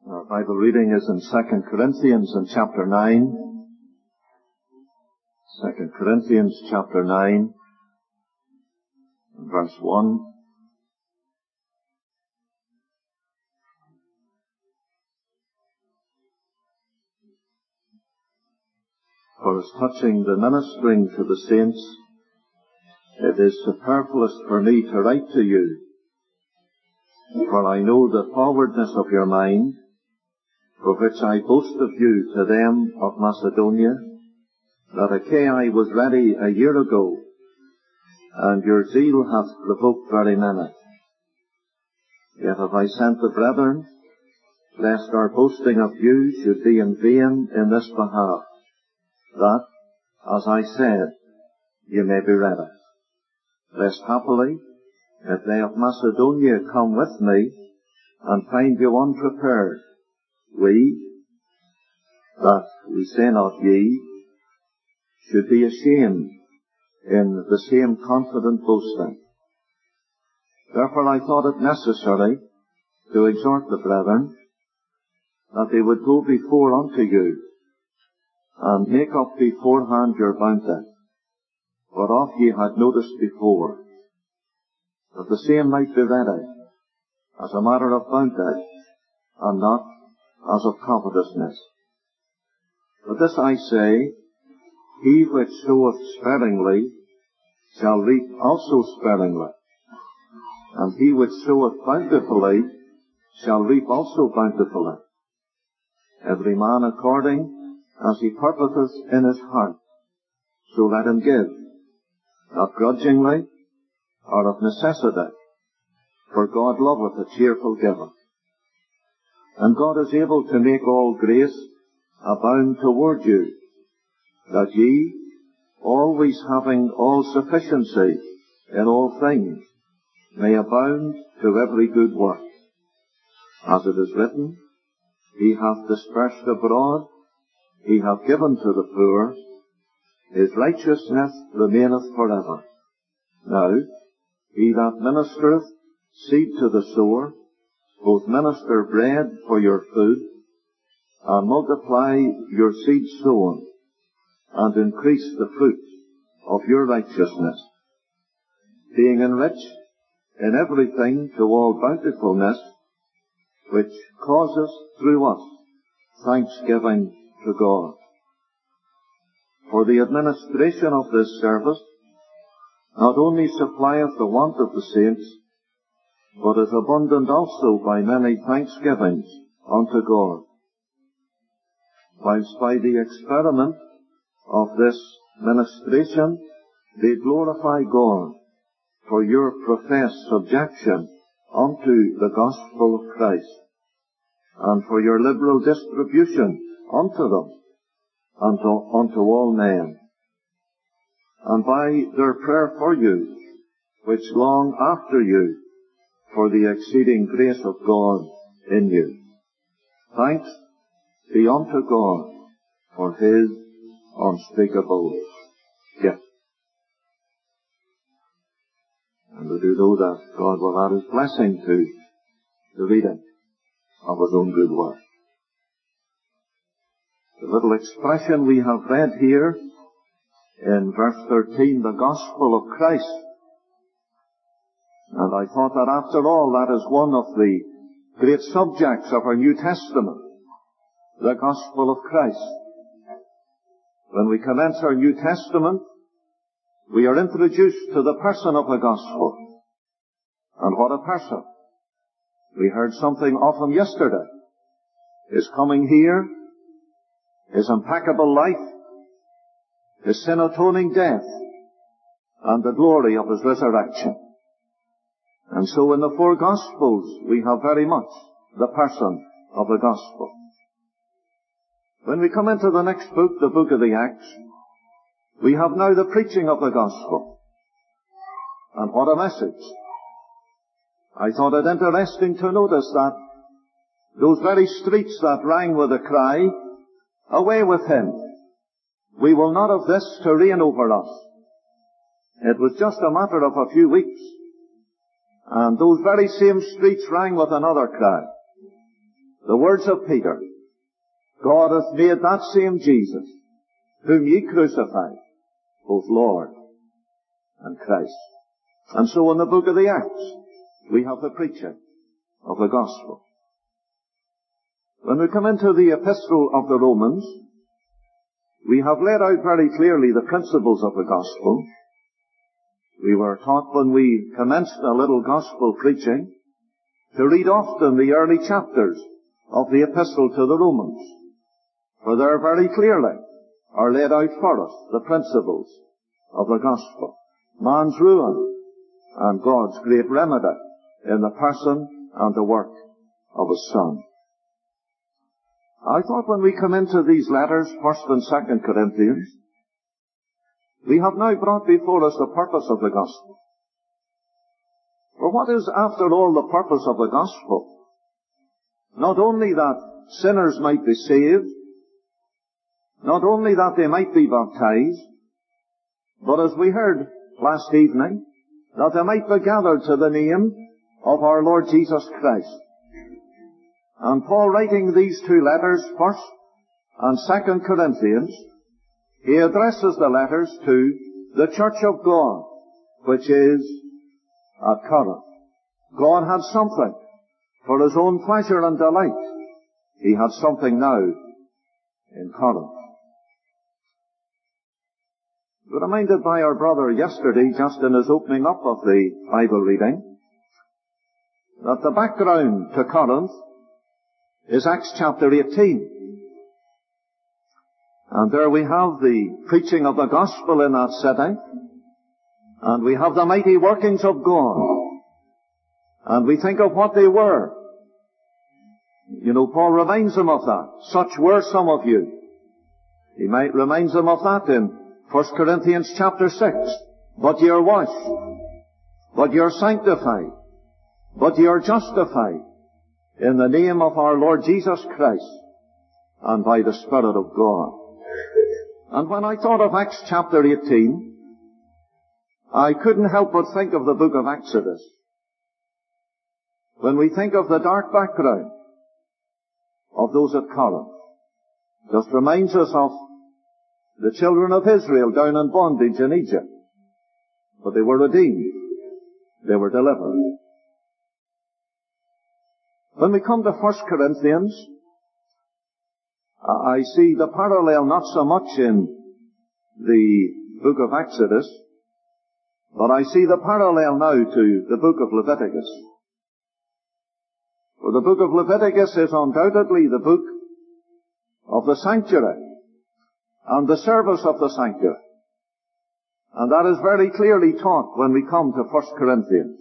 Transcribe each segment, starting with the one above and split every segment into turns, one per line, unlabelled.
Our Bible reading is in 2 Corinthians in chapter 9. 2 Corinthians chapter 9, verse 1. For as touching the ministering to the saints, it is superfluous for me to write to you, for I know the forwardness of your mind, for which I boast of you to them of Macedonia, that Achaia was ready a year ago, and your zeal hath provoked very many. Yet have I sent the brethren, lest our boasting of you should be in vain in this behalf, that, as I said, you may be ready. Lest happily, if they of Macedonia come with me, and find you unprepared, we, that we say not ye, should be ashamed in the same confident boasting. Therefore I thought it necessary to exhort the brethren, that they would go before unto you, and make up beforehand your bounty, whereof ye had noticed before, that the same might be ready, as a matter of bounty, and not as of covetousness. But this I say, he which soweth sparingly shall reap also sparingly, and he which soweth bountifully shall reap also bountifully. Every man according as he purposeth in his heart, so let him give, not grudgingly, or of necessity, for God loveth a cheerful giver. And God is able to make all grace abound toward you, that ye, always having all sufficiency in all things, may abound to every good work. As it is written, He hath dispersed abroad, He hath given to the poor, His righteousness remaineth forever. Now, he that ministereth seed to the sower, both minister bread for your food, and multiply your seed sown, and increase the fruit of your righteousness, being enriched in everything to all bountifulness, which causes through us thanksgiving to God. For the administration of this service not only supplieth the want of the saints, but is abundant also by many thanksgivings unto God. Whilst by the experiment of this ministration they glorify God for your professed subjection unto the gospel of Christ, and for your liberal distribution unto them, unto all men, and by their prayer for you, which long after you for the exceeding grace of God in you. Thanks be unto God for His unspeakable gift. And we do know that God will add His blessing to the reading of His own good word. The little expression we have read here in verse 13, the gospel of Christ. And I thought that after all, that is one of the great subjects of our New Testament, the gospel of Christ. When we commence our New Testament, we are introduced to the person of the gospel. And what a person. We heard something of him yesterday. His coming here, His impeccable life, His sin-atoning death, and the glory of His resurrection. And so in the four Gospels we have very much the person of the Gospel. When we come into the next book, the book of the Acts, we have now the preaching of the Gospel. And what a message. I thought it interesting to notice that those very streets that rang with the cry, "Away with him! We will not have this to reign over us." It was just a matter of a few weeks, and those very same streets rang with another cry, the words of Peter, God hath made that same Jesus, whom ye crucified, both Lord and Christ. And so in the book of the Acts, we have the preaching of the gospel. When we come into the epistle of the Romans, we have laid out very clearly the principles of the gospel. We were taught when we commenced a little gospel preaching to read often the early chapters of the epistle to the Romans, for there very clearly are laid out for us the principles of the gospel. Man's ruin and God's great remedy in the person and the work of His Son. I thought when we come into these letters, 1st and 2nd Corinthians, we have now brought before us the purpose of the gospel. For what is, after all, the purpose of the gospel? Not only that sinners might be saved, not only that they might be baptized, but as we heard last evening, that they might be gathered to the name of our Lord Jesus Christ. And Paul, writing these two letters, 1st and 2nd Corinthians, he addresses the letters to the church of God, which is at Corinth. God had something for His own pleasure and delight. He had something now in Corinth. We were reminded by our brother yesterday, just in his opening up of the Bible reading, that the background to Corinth is Acts chapter 18. And there we have the preaching of the gospel in that city, and we have the mighty workings of God, and we think of what they were. You know, Paul reminds them of that. Such were some of you. He might reminds them of that in 1 Corinthians chapter 6. But ye are washed, but ye are sanctified, but ye are justified in the name of our Lord Jesus Christ, and by the Spirit of God. And when I thought of Acts chapter 18, I couldn't help but think of the book of Exodus. When we think of the dark background of those at Corinth, just reminds us of the children of Israel down in bondage in Egypt. But they were redeemed. They were delivered. When we come to 1 Corinthians, I see the parallel not so much in the book of Exodus, but I see the parallel now to the book of Leviticus. For the book of Leviticus is undoubtedly the book of the sanctuary and the service of the sanctuary. And that is very clearly taught when we come to 1 Corinthians.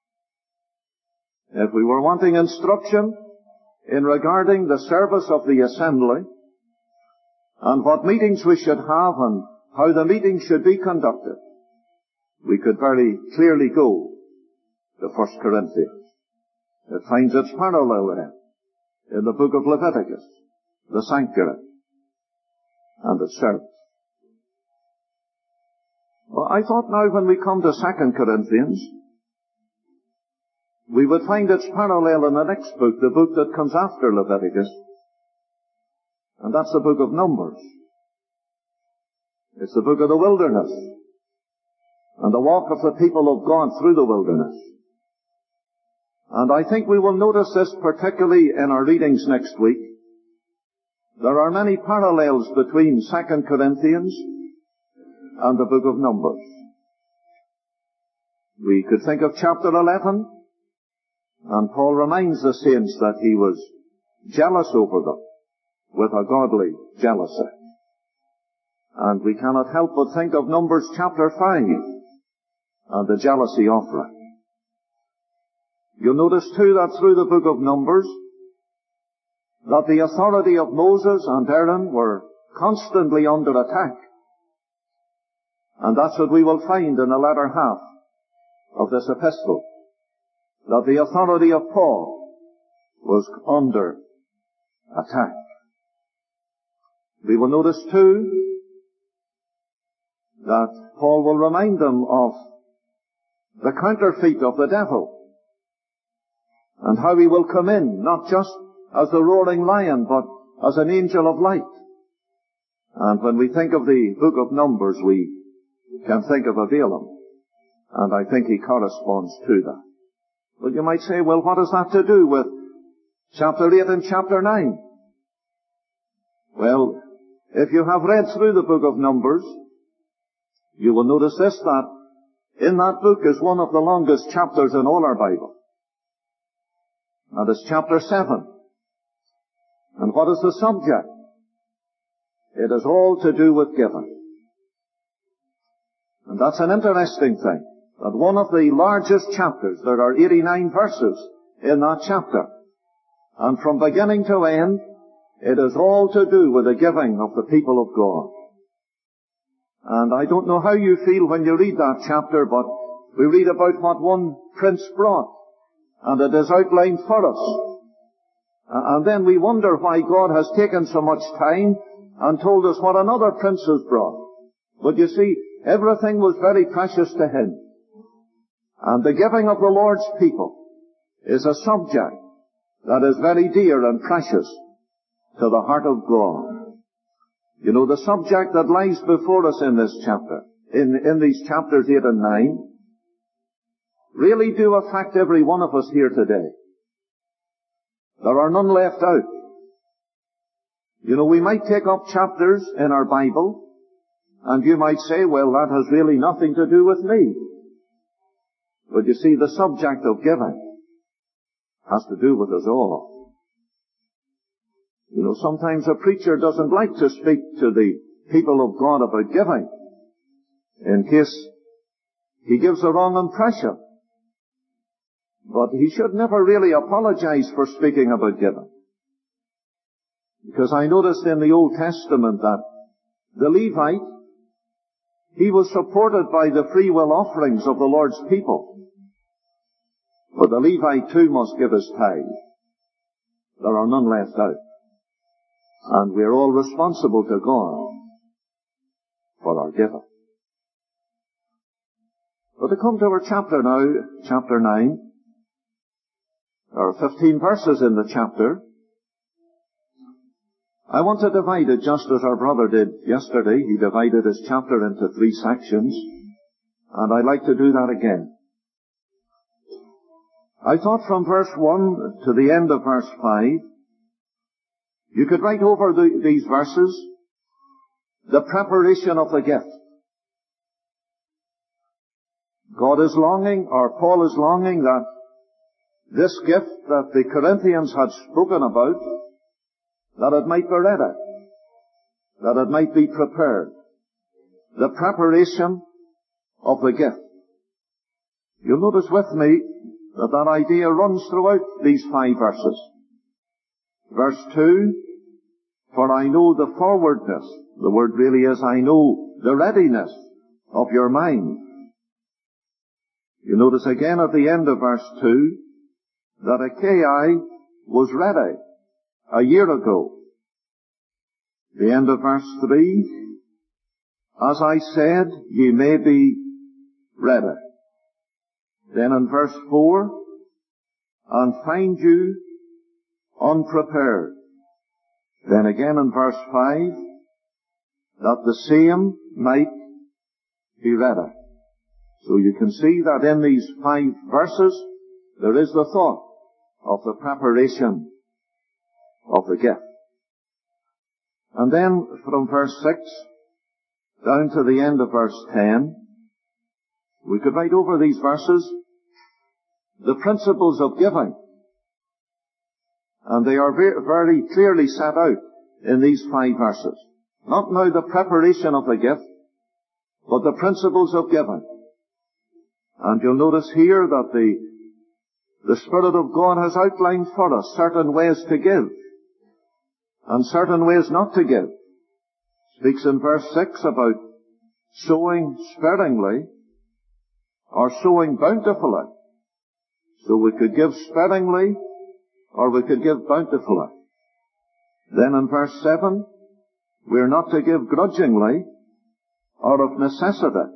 If we were wanting instruction in regarding the service of the assembly, and what meetings we should have and how the meetings should be conducted, we could very clearly go to 1 Corinthians. It finds its parallel there in the book of Leviticus, the sanctuary and its service. Well, I thought now when we come to 2 Corinthians, we would find its parallel in the next book, the book that comes after Leviticus, and that's the book of Numbers. It's the book of the wilderness, and the walk of the people of God through the wilderness. And I think we will notice this particularly in our readings next week. There are many parallels between 2 Corinthians and the book of Numbers. We could think of chapter 11, and Paul reminds the saints that he was jealous over them with a godly jealousy. And we cannot help but think of Numbers chapter 5 and the jealousy offering. You'll notice too that through the book of Numbers that the authority of Moses and Aaron were constantly under attack. And that's what we will find in the latter half of this epistle, that the authority of Paul was under attack. We will notice too that Paul will remind them of the counterfeit of the devil and how he will come in, not just as the roaring lion, but as an angel of light. And when we think of the book of Numbers, we can think of Balaam. And I think he corresponds to that. But you might say, well, what has that to do with chapter 8 and chapter 9? Well, if you have read through the book of Numbers, you will notice this, that in that book is one of the longest chapters in all our Bible. That is chapter 7. And what is the subject? It is all to do with giving. And that's an interesting thing, that one of the largest chapters, there are 89 verses in that chapter. And from beginning to end, it is all to do with the giving of the people of God. And I don't know how you feel when you read that chapter, but we read about what one prince brought, and it is outlined for us. And then we wonder why God has taken so much time and told us what another prince has brought. But you see, everything was very precious to him. And the giving of the Lord's people is a subject that is very dear and precious to the heart of God. You know, the subject that lies before us in this chapter, in these chapters 8 and 9, really do affect every one of us here today. There are none left out. You know, we might take up chapters in our Bible, and you might say, well, that has really nothing to do with me. But you see, the subject of giving has to do with us all. You know, sometimes a preacher doesn't like to speak to the people of God about giving, in case he gives a wrong impression. But he should never really apologize for speaking about giving. Because I noticed in the Old Testament that the Levite, he was supported by the free will offerings of the Lord's people. But the Levite too must give his tithe. There are none left out. And we're all responsible to God for our giving. But to come to our chapter now, chapter 9, there are 15 verses in the chapter. I want to divide it just as our brother did yesterday. He divided his chapter into 3 sections, and I'd like to do that again. I thought from verse 1 to the end of verse 5, you could write over these verses, the preparation of the gift. God is longing, or Paul is longing, that this gift that the Corinthians had spoken about, that it might be ready, that it might be prepared. The preparation of the gift. You'll notice with me that that idea runs throughout these 5 verses. Verse 2, for I know the forwardness, the word really is I know the readiness of your mind. You notice again at the end of verse 2 that Achaia was ready a year ago. The end of verse 3, as I said, ye may be ready. Then in verse 4, and find you unprepared. Then again in verse 5, that the same might be ready. So you can see that in these 5 verses, there is the thought of the preparation of the gift. And then from verse 6 down to the end of verse 10, we could write over these verses the principles of giving. And they are very clearly set out in these 5 verses. Not now the preparation of the gift, but the principles of giving. And you'll notice here that the Spirit of God has outlined for us certain ways to give, and certain ways not to give. Speaks in verse 6 about sowing sparingly, or sowing bountifully. So we could give sparingly, or we could give bountifully. Then in verse 7, we're not to give grudgingly, or of necessity,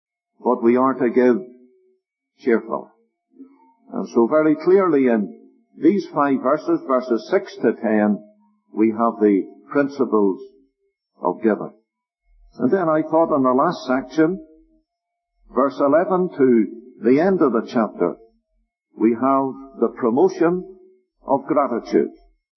but we are to give cheerfully. And so very clearly in these 5 verses, verses 6 to 10, we have the principles of giving. And then I thought in the last section, verse 11 to the end of the chapter, we have the promotion of gratitude.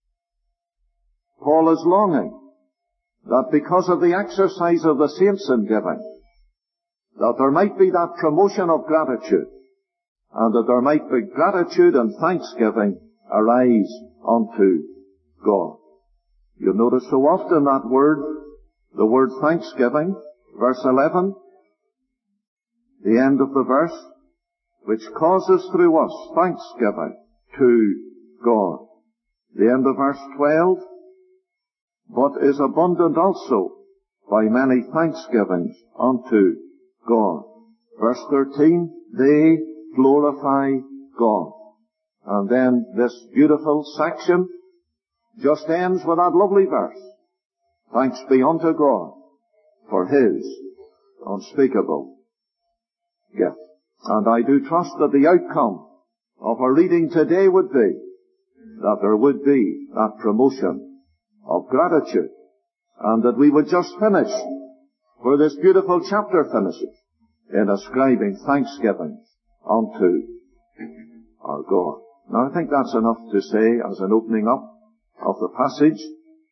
Paul is longing that because of the exercise of the saints in giving, that there might be that promotion of gratitude, and that there might be gratitude and thanksgiving arise unto God. You'll notice so often that word, the word thanksgiving, verse 11, the end of the verse, which causes through us thanksgiving to God. The end of verse 12, but is abundant also by many thanksgivings unto God. Verse 13, they glorify God. And then this beautiful section just ends with that lovely verse. Thanks be unto God for His unspeakable gift. And I do trust that the outcome of our reading today would be that there would be that promotion of gratitude, and that we would just finish where this beautiful chapter finishes, in ascribing thanksgiving unto our God. Now I think that's enough to say as an opening up of the passage.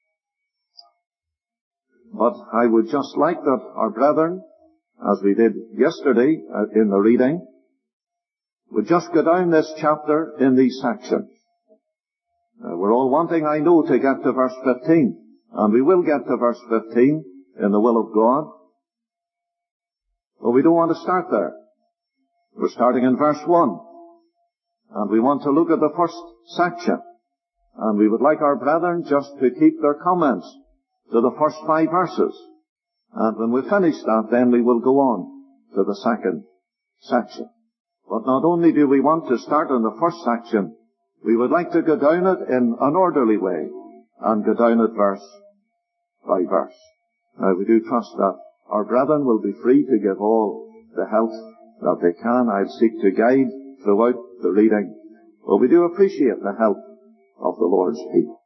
But I would just like that our brethren, as we did yesterday in the reading, would just go down this chapter in these sections. We're all wanting, I know, to get to verse 15. And we will get to verse 15 in the will of God. But we don't want to start there. We're starting in verse 1. And we want to look at the first section. And we would like our brethren just to keep their comments to the first 5 verses. And when we finish that, then we will go on to the second section. But not only do we want to start in the first section, we would like to go down it in an orderly way and go down it verse by verse. Now we do trust that our brethren will be free to give all the help that they can. I'll seek to guide throughout the reading. But we do appreciate the help of the Lord's people.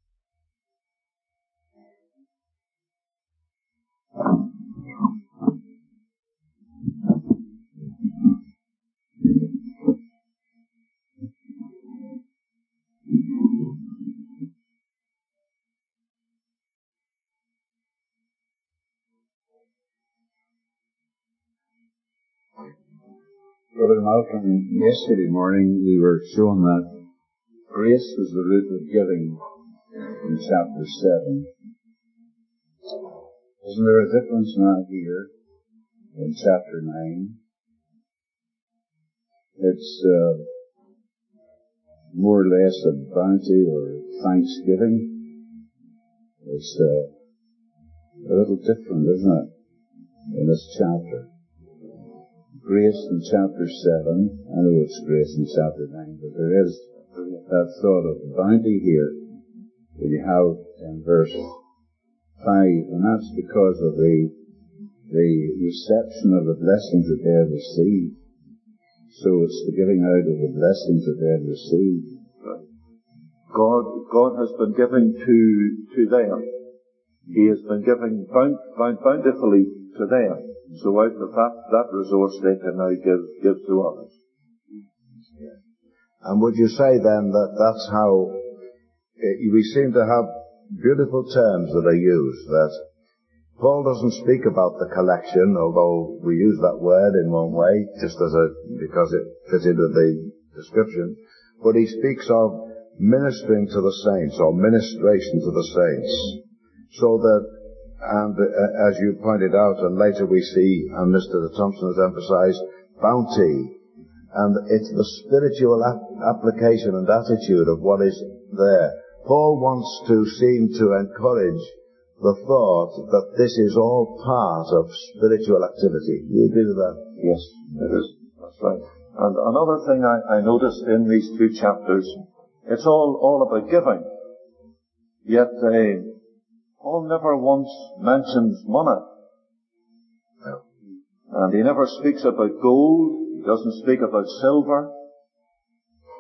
Brother Malcolm, yesterday morning we were shown that grace was the root of giving in chapter 7. Isn't there a difference now here in chapter 9? It's more or less a bounty or thanksgiving. It's a little different, isn't it, in this chapter? Grace in chapter 7, I know it's grace in chapter 9, but there is that thought of bounty here that you have in verse 5, and that's because of the reception of the blessings that they have received. So it's the giving out of the blessings that they have received.
God has been giving to them. He has been giving bountifully to them. So out of that resource they can now give to others.
And would you say then that that's how we seem to have beautiful terms that are used, that Paul doesn't speak about the collection, although we use that word in one way, just because it fits into the description, but he speaks of ministering to the saints, or ministration to the saints, so that, and as you pointed out, and later we see, and Mr. Thompson has emphasized, bounty, and it's the spiritual application and attitude of what is there. Paul wants to seem to encourage the thought that this is all part of spiritual activity. Do you agree with that?
Yes, it is. That's right. And another thing I noticed in these 2 chapters, it's all about giving. Yet Paul never once mentions money.
No.
And he never speaks about gold. He doesn't speak about silver.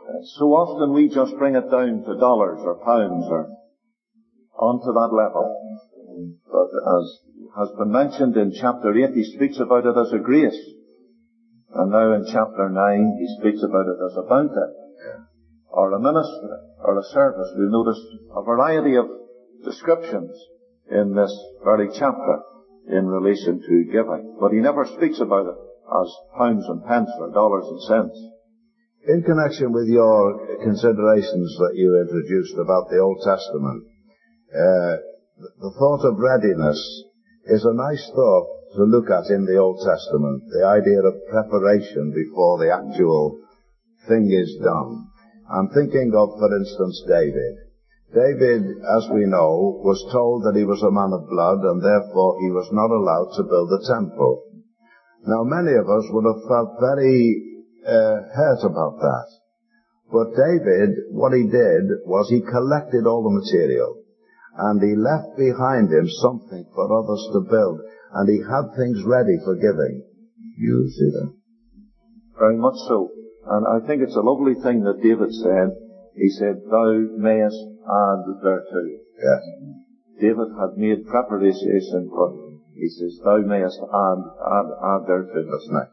So often we just bring it down to dollars or pounds or onto that level. But as has been mentioned in chapter 8, he speaks about it as a grace. And now in chapter 9, he speaks about it as a bounty, or a ministry, or a service. We'll notice a variety of descriptions in this very chapter in relation to giving. But he never speaks about it as pounds and pence or dollars and cents.
In connection with your considerations that you introduced about the Old Testament, the thought of readiness is a nice thought to look at in the Old Testament, the idea of preparation before the actual thing is done. I'm thinking of, for instance, David. David, as we know, was told that he was a man of blood and therefore he was not allowed to build a temple. Now, many of us would have felt very hurt about that. But David, what he did was he collected all the material and he left behind him something for others to build, and he had things ready for giving. You see that?
Very much so. And I think it's a lovely thing that David said. He said, "Thou mayest add thereto."
Yes.
David had made preparation, but he says, "Thou mayest add thereto."
That's nice.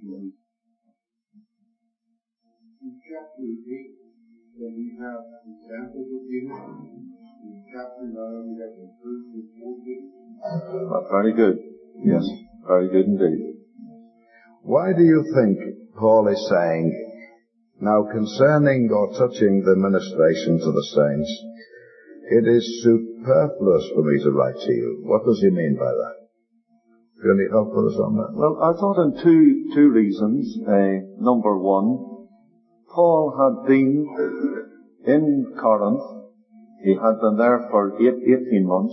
In chapter 8, then we have examples of giving. In chapter 9, we have encouragement for giving.
Very good. Yes, very good indeed.
Why do you think Paul is saying, now concerning or touching the ministration to the saints, it is superfluous for me to write to you? What does he mean by that? Can you help us on that?
Well, I thought in two reasons. Number one, Paul had been in Corinth. He had been there for 18 months.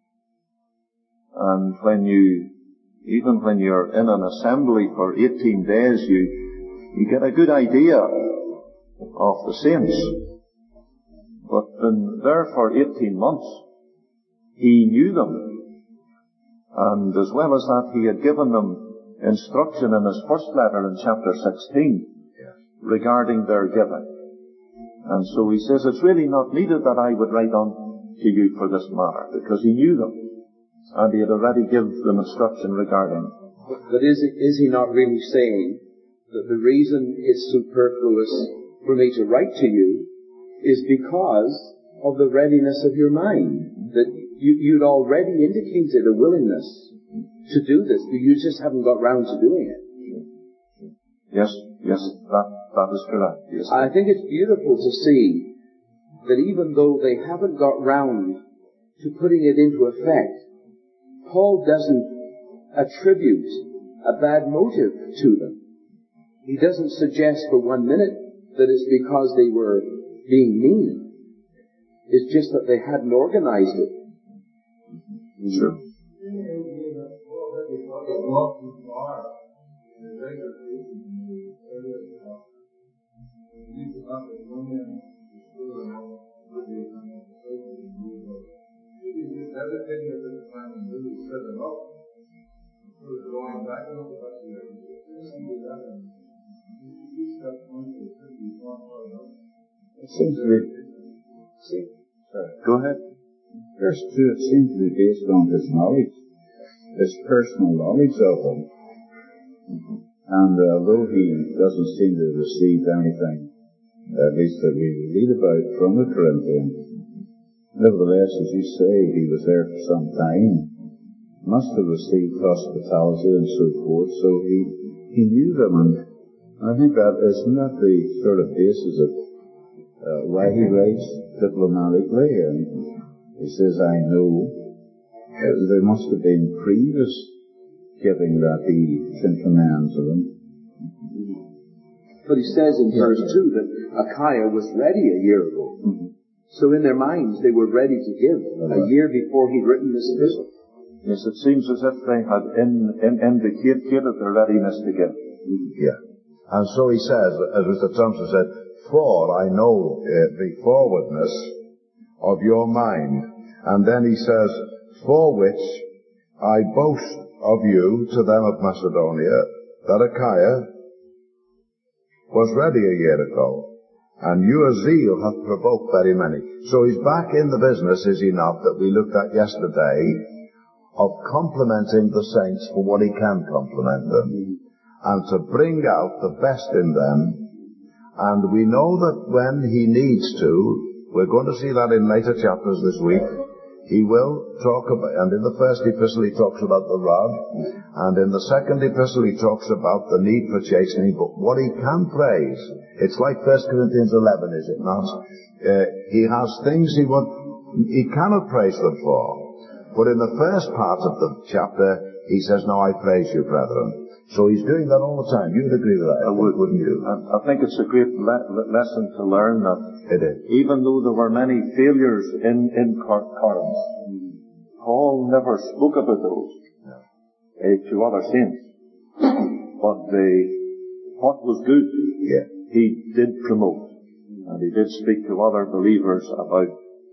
And even when you're in an assembly for 18 days, you get a good idea of the saints. But been there for 18 months, he knew them. And as well as that, he had given them instruction in his first letter in chapter 16 regarding their giving. And so he says, it's really not needed that I would write on to you for this matter, because he knew them. And he had already given them instruction regarding it.
But is he not really saying that the reason it's superfluous for me to write to you is because of the readiness of your mind? That you'd already indicated a willingness to do this, but you just haven't got round to doing it.
Yes, that is correct. Yes.
I think it's beautiful to see that even though they haven't got round to putting it into effect, Paul doesn't attribute a bad motive to them. He doesn't suggest for 1 minute that it's because they were being mean. It's just that they hadn't organized it.
Sure.
It seems to be,
Go ahead.
verse 2, it seems to be based on his knowledge, his personal knowledge of them. And although he doesn't seem to have received anything, at least that we read about from the Corinthians, nevertheless, as you say, he was there for some time, must have received hospitality and so forth, so he knew them, and I think that isn't that the sort of basis of why he writes diplomatically, and he says, I know there must have been previous giving that he can commend to them.
But he says in verse 2 that Achaia was ready a year ago.
Mm-hmm.
So in their minds they were ready to give a year before he'd written this epistle.
Yes, it seems as if they had indicated their readiness to give.
Yeah. And so he says, as Mr. Thompson said, for I know the forwardness of your mind. And then he says, for which I boast of you to them of Macedonia, that Achaia was ready a year ago, And your zeal hath provoked very many. So he's back in the business, is he not, that we looked at yesterday, of complimenting the saints for what he can compliment them, and to bring out the best in them. And we know that when he needs to, we're going to see that in later chapters this week, he will talk about, and in the first epistle he talks about the rod, and in the second epistle he talks about the need for chastening, but what he can praise, it's like 1 Corinthians 11, is it not? He has things he cannot praise them for. But in the first part of the chapter, he says, "Now I praise you, brethren." So he's doing that all the time. You'd agree with that, wouldn't you?
I think it's a great lesson to learn that
it is.
Even though there were many failures in Corinth, Paul never spoke about those to other saints. But what was good, he did promote. And he did speak to other believers about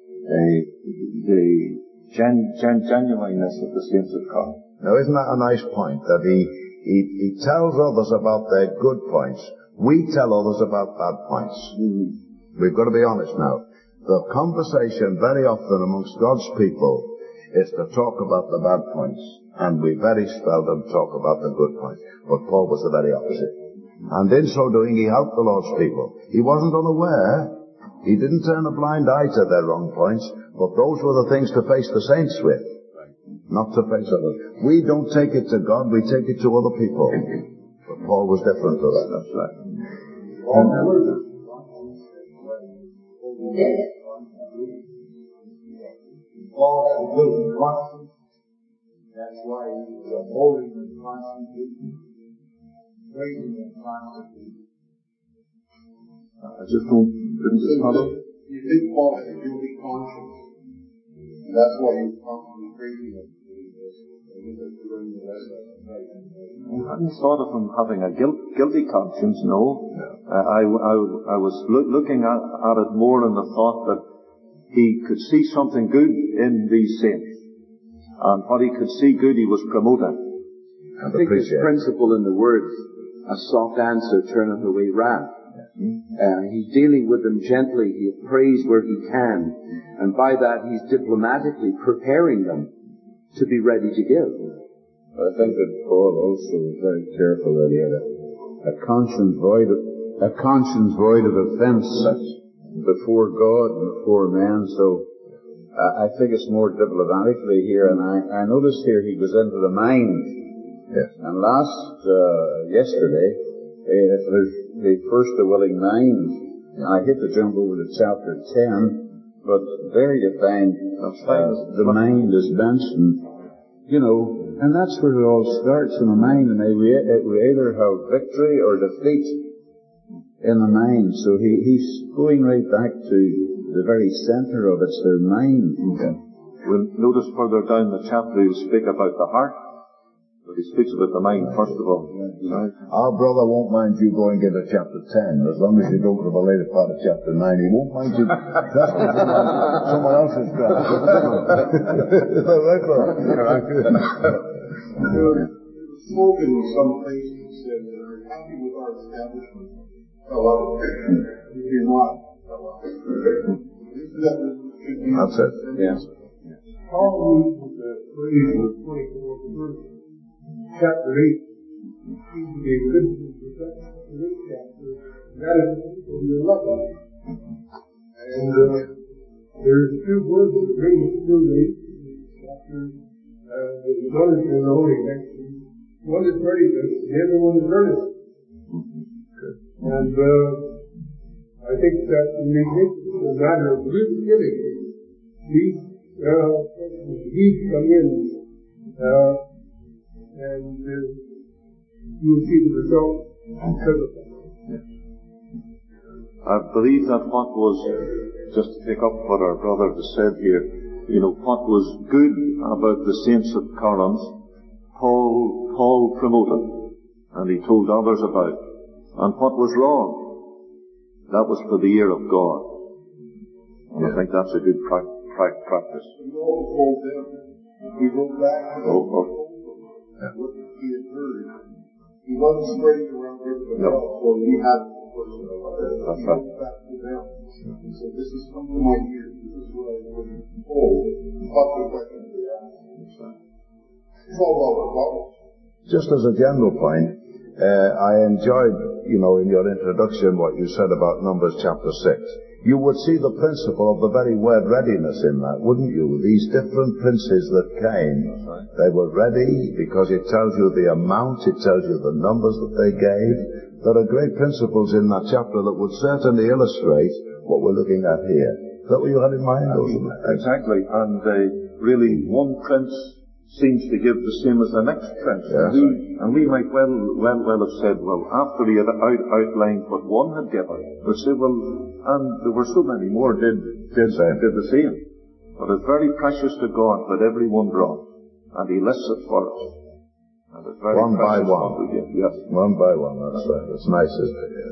the genuineness of the saints of Corinth.
Now isn't that a nice point, that he tells others about their good points. We tell others about bad points. We've got to be honest now. The conversation very often amongst God's people is to talk about the bad points, and we very seldom talk about the good points. But Paul was the very opposite. And in so doing, he helped the Lord's people. He wasn't unaware. He didn't turn a blind eye to their wrong points, but those were the things to face the saints with, not to face others. We don't take it to God, we take it to other people. But Paul was different to that. That's right.
Paul had a guilty conscience. That's why he was upholding them constantly, praising them constantly.
I just didn't follow.
You think Paul had a guilty conscience? And that's why he was constantly praising them.
I hadn't thought of him having a guilty conscience, no. I was looking at it more in the thought that he could see something good in these saints. And what he could see good, he was promoting.
I think this principle in the words, "a soft answer turneth away wrath." He's dealing with them gently. He prays where he can. And by that, he's diplomatically preparing them to be ready to give.
I think that Paul also was very careful that he had a conscience void of offence before God and before men. So I think it's more diplomatically here. And I noticed here he goes into the mind.
Yes.
And yesterday, if there's the first the willing mind, and I hate to jump over to chapter 10, but there you find the mind is mentioned, and that's where it all starts in the mind, and we either have victory or defeat in the mind. So he's going right back to the very center of it's their mind.
Okay. We'll notice further down the chapter he'll speak about the heart, but he speaks about the mind first of all.
Right. Our brother won't mind you going into chapter 10, as long as you go to the later part of chapter 9. He won't mind you testing someone else's ground. Is that right, brother?
There's spoken in some places that said that we're happy with our establishment. Hello. If you're not, hello.
That's it.
Yes.
Paul uses the phrase in the 24th verse, chapter 8. He gave witness to this chapter. That is the people you love. And there's two words that bring us through this chapter. One is in the Holy Text. One is readiness, the other one is earnest. And I think that when we think of the matter of really giving, these needs come in, and you will see the result because of that.
I believe that what was, just to pick up what our brother has said here, what was good about the saints of Corinth, Paul promoted, and he told others about. And what was wrong, that was for the ear of God. And I think that's a good practice.
We all told them, we wrote back to them, what he had heard. He wasn't spreading around everybody else, so we had person or whatever. That's right. Back to them. And so this is something I hear. This is what I was told. What the question they asked. That's right. It's all about the problems.
Just as a general point, I enjoyed, in your introduction what you said about Numbers chapter 6. You would see the principle of the very word readiness in that, wouldn't you? These different princes that came, they were ready because it tells you the amount, it tells you the numbers that they gave. There are great principles in that chapter that would certainly illustrate what we're looking at here. Is that what you had in mind?
Exactly. And really, one prince seems to give the same as the next prince.
Yes.
And we might well have said, well, after he had outlined what one had given, we'd say, well, and there were so many more did the same. But it's very precious to God that everyone brought, and he lists it for us. And it's very
one by
precious
one.
what we give. Yes.
One by one, that's right. It's nice, isn't it?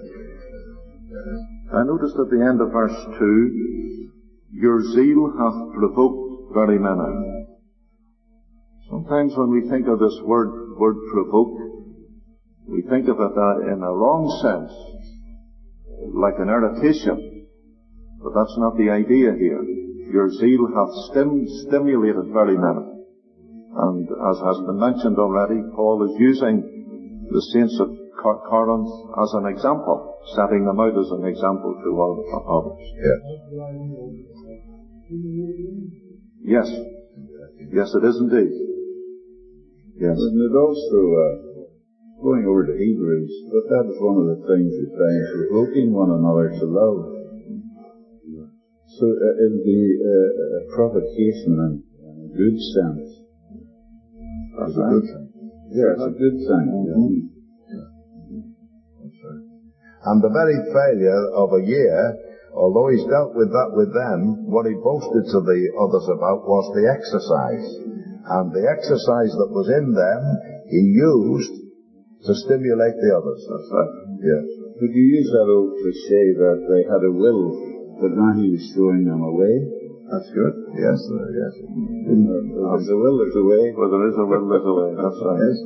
I noticed at the end of verse 2, your zeal hath provoked very many. Sometimes when we think of this word provoke, we think of it in a wrong sense, like an irritation. But that's not the idea here. Your zeal hath stimulated very many. And as has been mentioned already, Paul is using the saints of Corinth as an example, setting them out as an example to others.
Yeah.
Yes. Yes, it is indeed. Yes.
And it also, going over to Hebrews, but that is one of the things we find, provoking one another to love. So it'll be a provocation in a good sense.
That's
a good thing. Yeah, it's a good thing.
Mm-hmm. That's right. And the very failure of a year, although he's dealt with that with them, what he boasted to the others about was the exercise. And the exercise that was in them, he used to stimulate the others.
That's right.
Yeah.
Could you use that old cliche that they had a will, but now he was throwing them away?
That's good. Yes, yes.
There's a will, there's a way.
Where there is a will, there's a way. That's right.
Yes.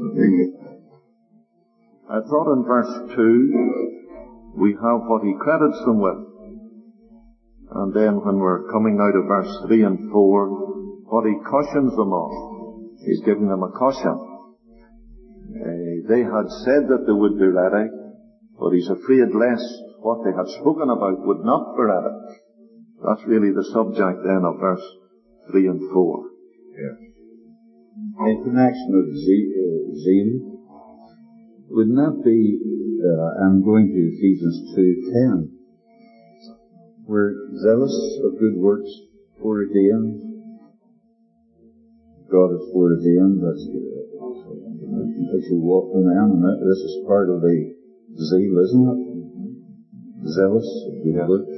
I thought in verse 2, we have what he credits them with. And then when we're coming out of verse 3 and 4, what he cautions them of. He's giving them a caution. They had said that they would be ready, but he's afraid lest what they had spoken about would not be ready. That's really the subject then of verse 3 and 4.
Yeah.
In connection with zeal, wouldn't that be, I'm going to Ephesians 2:10, we're zealous of good works, foreordained. God is foreordained, as you walk in them, and this is part of the zeal, isn't it? Zealous of good works.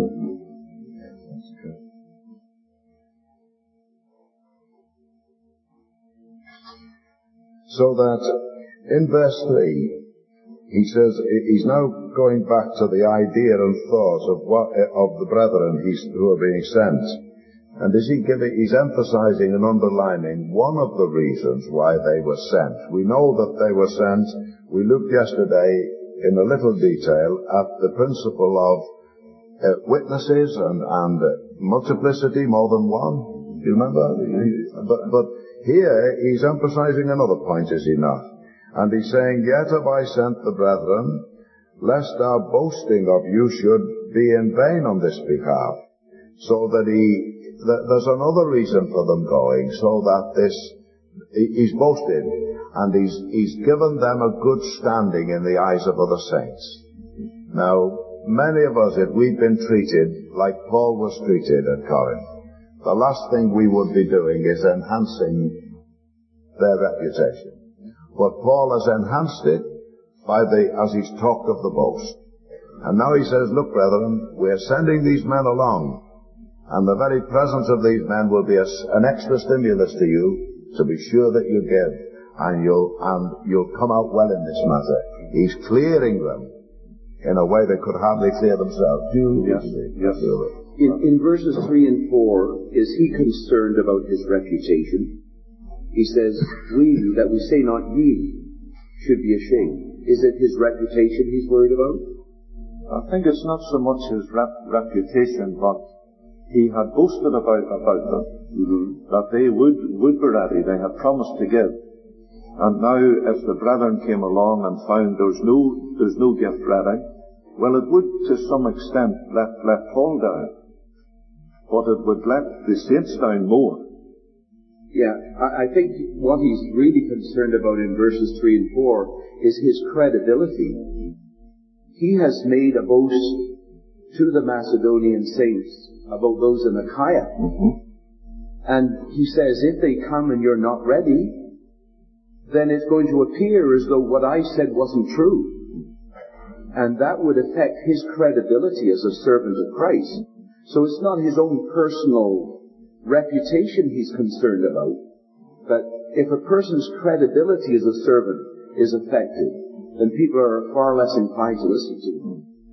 So that in verse 3, he says he's now going back to the idea and thought of the brethren who are being sent. And he's emphasizing and underlining one of the reasons why they were sent. We know that they were sent. We looked yesterday in a little detail at the principle of witnesses and multiplicity, more than one. Do you remember? But here he's emphasizing another point, is he not? And he's saying, yet have I sent the brethren, lest our boasting of you should be in vain on this behalf. So that there's another reason for them going, so that he's boasted, and he's given them a good standing in the eyes of other saints. Now, many of us, if we'd been treated like Paul was treated at Corinth, the last thing we would be doing is enhancing their reputation. But Paul has enhanced it as he's talked of the boast. And now he says, look, brethren, we're sending these men along. And the very presence of these men will be an extra stimulus to you to be sure that you give, and you'll come out well in this matter. He's clearing them in a way they could hardly clear themselves.
Yes.
In verses 3 and 4, is he concerned about his reputation? He says, we, that we say not ye, should be ashamed. Is it his reputation he's worried about?
I think it's not so much his reputation, but he had boasted about them, that they would be ready. They had promised to give. And now, if the brethren came along and found there's no gift ready, well, it would to some extent let Paul down, but it would let the saints down more.
Yeah, I think what he's really concerned about in verses 3 and 4 is his credibility. He has made a boast to the Macedonian saints about those in Achaia. And he says, if they come and you're not ready, then it's going to appear as though what I said wasn't true. And that would affect his credibility as a servant of Christ. So it's not his own personal reputation he's concerned about, but if a person's credibility as a servant is affected, then people are far less inclined to listen to him.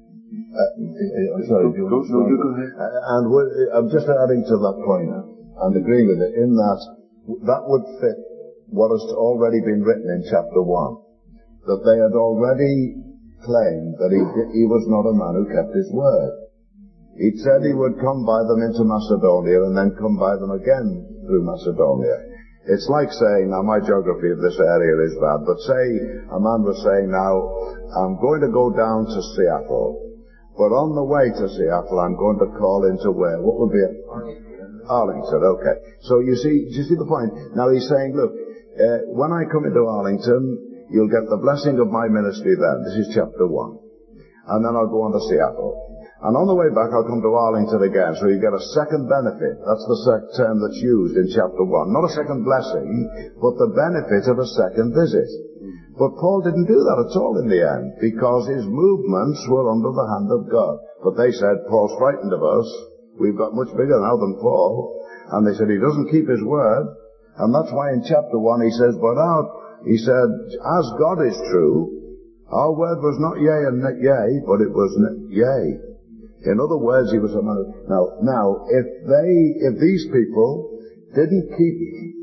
Sorry, you go ahead. And I'm just adding to that point and agreeing with it in that would fit what has already been written in chapter 1, that they had already claimed that he was not a man who kept his word. He'd said he would come by them into Macedonia and then come by them again through Macedonia. It's like saying, now my geography of this area is bad, but say a man was saying, now I'm going to go down to Seattle, but on the way to Seattle I'm going to call into where? What would be it? Arlington, okay. So do you see the point? Now he's saying, look, when I come into Arlington, you'll get the blessing of my ministry then. This is chapter 1. And then I'll go on to Seattle. And on the way back, I'll come to Arlington again, so you get a second benefit. That's the term that's used in chapter 1. Not a second blessing, but the benefit of a second visit. But Paul didn't do that at all in the end, because his movements were under the hand of God. But they said, Paul's frightened of us. We've got much bigger now than Paul. And they said, he doesn't keep his word. And that's why in chapter 1 he says, he said, as God is true, our word was not yea and yea, but it was yea. In other words, he was a man. Now, if these people didn't keep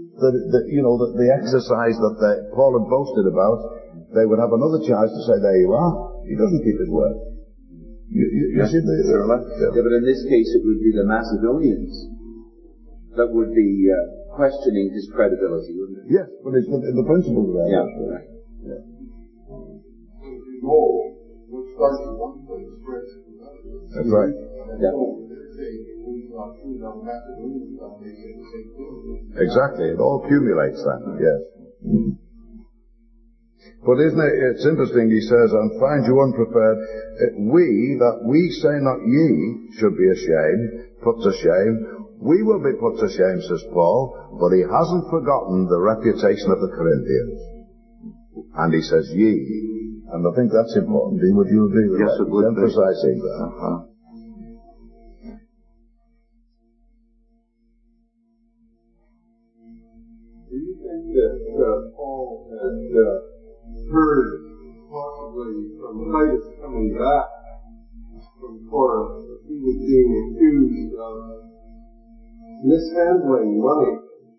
the exercise that Paul had boasted about, they would have another chance to say, there you are. He doesn't keep his word. You see the...
Yeah, but in this case it would be the Macedonians that would be questioning his credibility, wouldn't it?
Yes, but it's the principle there.
Yeah.
What starts in one place spreads to another.
That's right. Exactly. It all accumulates then. Yes. But it's interesting, he says, and find you unprepared. We say not ye should be ashamed, put to shame. We will be put to shame, says Paul, but he hasn't forgotten the reputation of the Corinthians. And he says ye. And I think that's important. Would you agree with that?
Yes, it would.
Emphasizing that.
Do you think that Paul had heard possibly from Titus coming back from Corinth that he was being accused of mishandling money?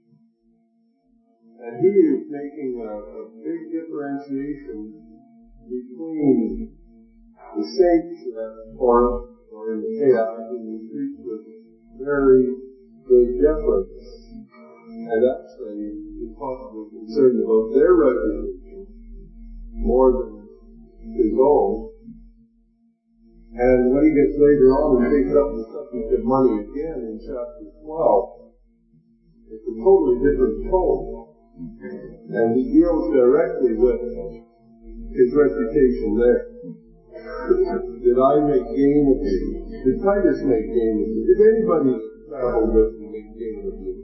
And he is making a big differentiation between the saints at Corinth or in Achaia, whom he treats with very great deference, and actually is possibly concerned about their reputation more than his own. And when he gets later on and takes up the subject of money again in chapter 12, it's a totally different tone. And he deals directly with his reputation there. Did I make gain of you? Did Titus make gain of you? Did anybody travel with you make gain of you?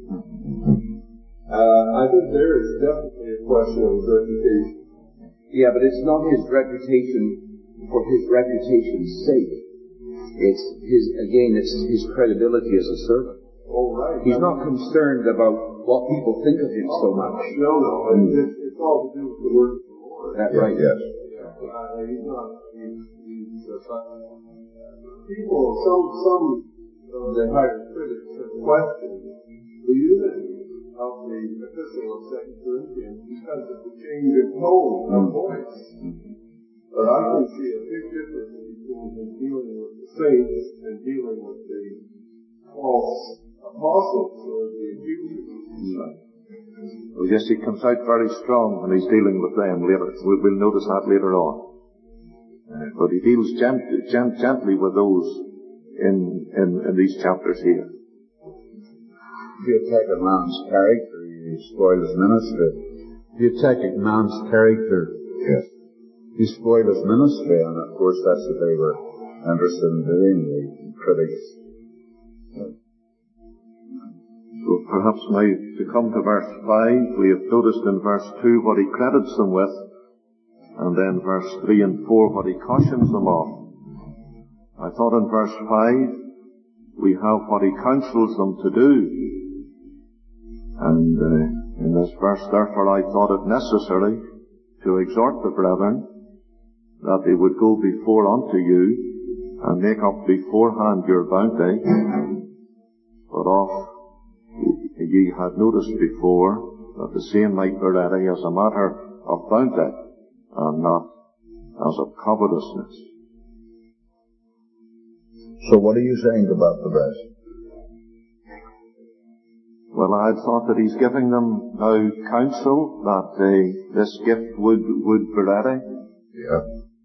I think there is definitely a question of his reputation.
Yeah, but it's not his reputation for his reputation's sake. It's his credibility as a servant.
Oh, right.
He's not concerned about what people think of him so much.
No. It's all to do with the word of the Lord.
That's right.
Yes.
He's not. People, some of the higher critics have questioned the unity of the epistle of 2 Corinthians because of the change of tone of voice. But I can see a big difference in dealing with the saints and dealing with the false apostles or the accusers.
Well, yes, he comes out very strong when he's dealing with them later. We'll notice that later on. But he deals gently with those in these chapters here.
If you attack a man's character, you spoil his ministry. If you attack a man's character, yes, you spoil his ministry, and of course that's what they were interested in doing, the critics.
So perhaps now to come to verse 5, we have noticed in verse 2 what he credits them with, and then verse 3 and 4 what he cautions them of. I thought in verse 5 we have what he counsels them to do. And in this verse, therefore, I thought it necessary to exhort the brethren that they would go before unto you and make up beforehand your bounty. But ye had noticed before that the same might be ready as a matter of bounty and not as of covetousness.
So what are you saying about the rest?
Well, I had thought that he's giving them now counsel that this gift would be ready.
Yeah.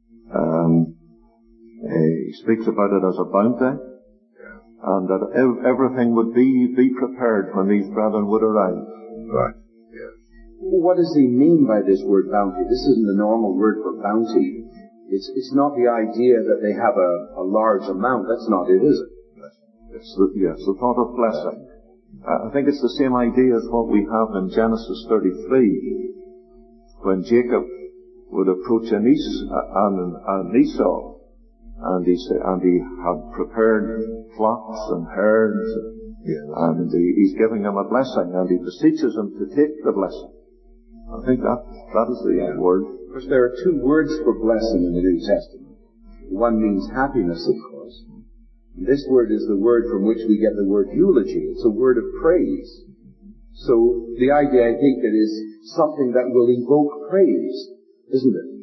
He speaks about it as a bounty, and that everything would be prepared when these brethren would arrive.
Right. Yes.
What does he mean by this word bounty? This isn't the normal word for bounty. It's not the idea that they have a large amount. That's not it, is it?
It's the thought of blessing. I think it's the same idea as what we have in Genesis 33, when Jacob would approach an Esau, and he had prepared flocks and herds, and he's giving him a blessing, and he beseeches him to take the blessing. I think that is the word.
Of course, there are two words for blessing in the New Testament. One means happiness, of course. This word is the word from which we get the word eulogy. It's a word of praise. So the idea, I think, that is something that will evoke praise, isn't it?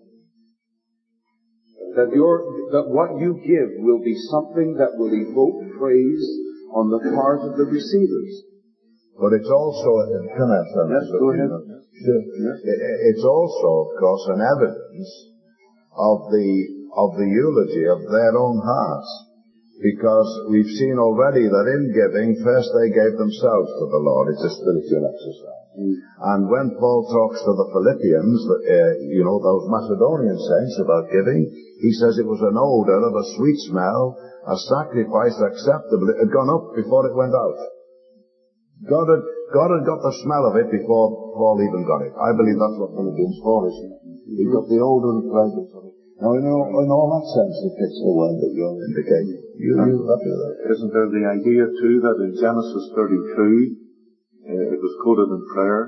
That what you give will be something that will evoke praise on the part of the receivers.
But it's also,
Yes, go ahead.
It's also, of course, an evidence of the eulogy of their own hearts. Because we've seen already that in giving, first they gave themselves to the Lord. It's a spiritual exercise. And when Paul talks to the Philippians, those Macedonian saints about giving, he says it was an odor of a sweet smell, a sacrifice acceptable. It had gone up before it went out. God had got the smell of it before Paul even got it. I believe that's what Philippians 4 is. He got the odor and fragrance of it. Now, in all that sense, it fits the word that you're indicating.
Isn't there the idea, too, that in Genesis 32, it was quoted in prayer,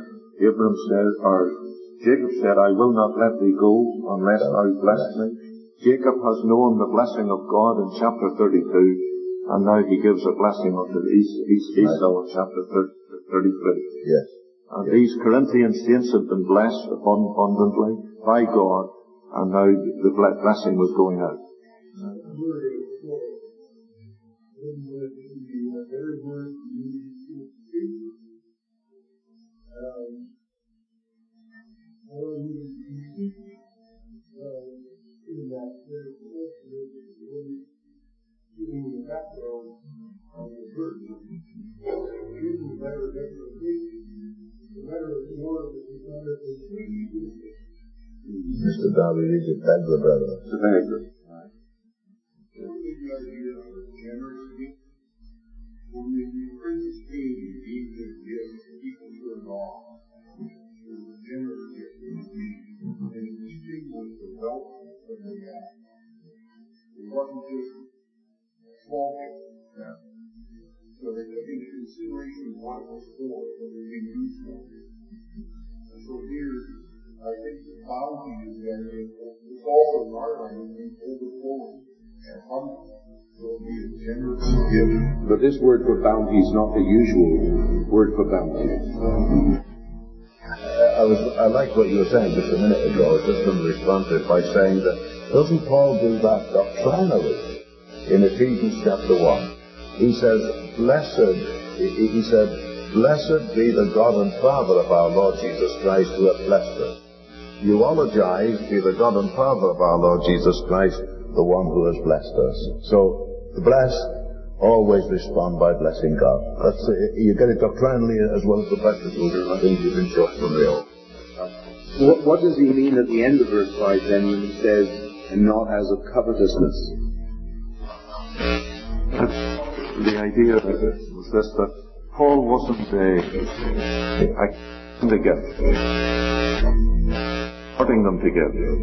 Jacob said, I will not let thee go unless thou bless me. Jacob has known the blessing of God in chapter 32, and now he gives a blessing unto Esau in chapter 33.
Yes.
And these Corinthian saints had been blessed abundantly by God, and now the blessing was going out.
Mr. Darby, he's a beggar, brother.
It's a beggar.
When the prince came, he gave his gift to people who are lost. It was a generous gift to me, and it distinguished the wealth from the gap. It wasn't just a small gift.
Yeah.
So they took into consideration what it was for, what it was being used for. And so here, I think the bounty is that it's also in our language being overflowing and abundant. So it'll be a generous gift.
But this word for bounty is not the usual word for bounty.
I like what you were saying just a minute ago. I was just going to respond to it by saying that doesn't Paul do that doctrinally in Ephesians chapter 1? He says, blessed be the God and Father of our Lord Jesus Christ who hath blessed us. Eulogize be the God and Father of our Lord Jesus Christ, the one who has blessed us. So, the blessed always respond by blessing God. That's you get it doctrinally as well as the practical. I think you've been taught from the old.
What does he mean at the end of verse 5 then when he says, and not as of covetousness?
The idea was this, that Paul wasn't the gift, putting them together.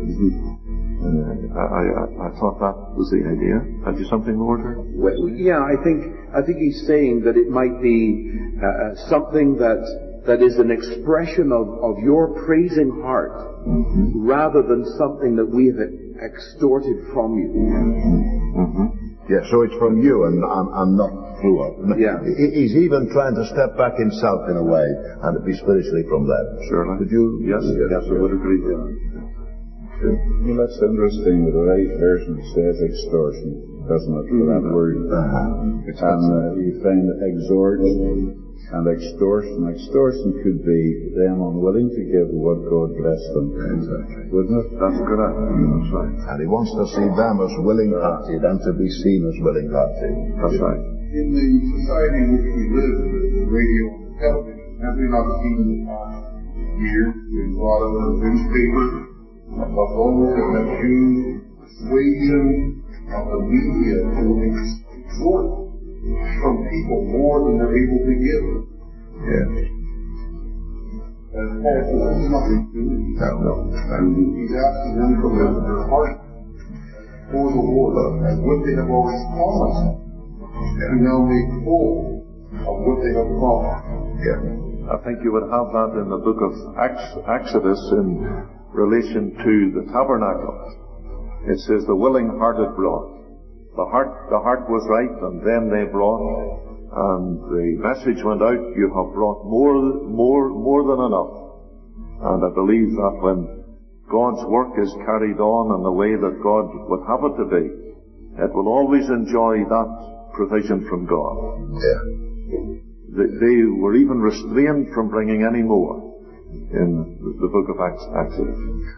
I thought that was the idea. Had you something more to?
Well, yeah, I think he's saying that it might be something that is an expression of your praising heart, rather than something that we have extorted from you.
Yeah, so it's from you and not through us.
Yeah.
He's even trying to step back himself in a way and to be spiritually from them.
Surely.
Would you?
Yes, I would agree.
Well, that's interesting. The right version says extortion, doesn't it, for that word? And you find exhort and extortion. Extortion could be them unwilling to give what God blessed them.
Exactly.
Wouldn't it?
That's correct. That's right.
And he wants to see them as willing-hearted and to be seen as willing-hearted.
That's right.
In the society in which we live, with radio and television, have we not seen in the past years in a lot of the newspapers about those that have used persuasion of the media to extort from people more than they're able to give?
Yes.
And Paul says, this is nothing to do.
No.
He's asking them from their heart for the Lord, and what they have always promised, and now made full of what they have promised.
Yeah.
I think you would have that in the book of Exodus in relation to the tabernacle. It says the willing-hearted brought. The heart was right, and then they brought, and the message went out, you have brought more than enough. And I believe that when God's work is carried on in the way that God would have it to be, it will always enjoy that provision from God.
Yeah.
They were even restrained from bringing any more in the book of Exodus.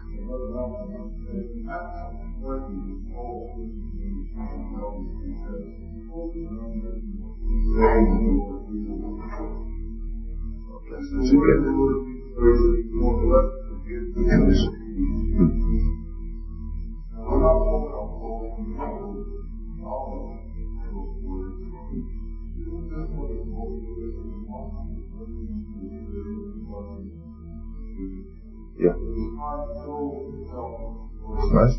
Yeah.
Right.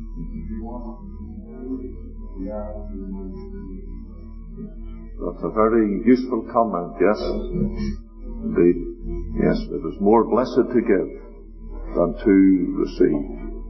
That's a very useful comment, yes. Indeed. Yes, it is more blessed to give than to receive.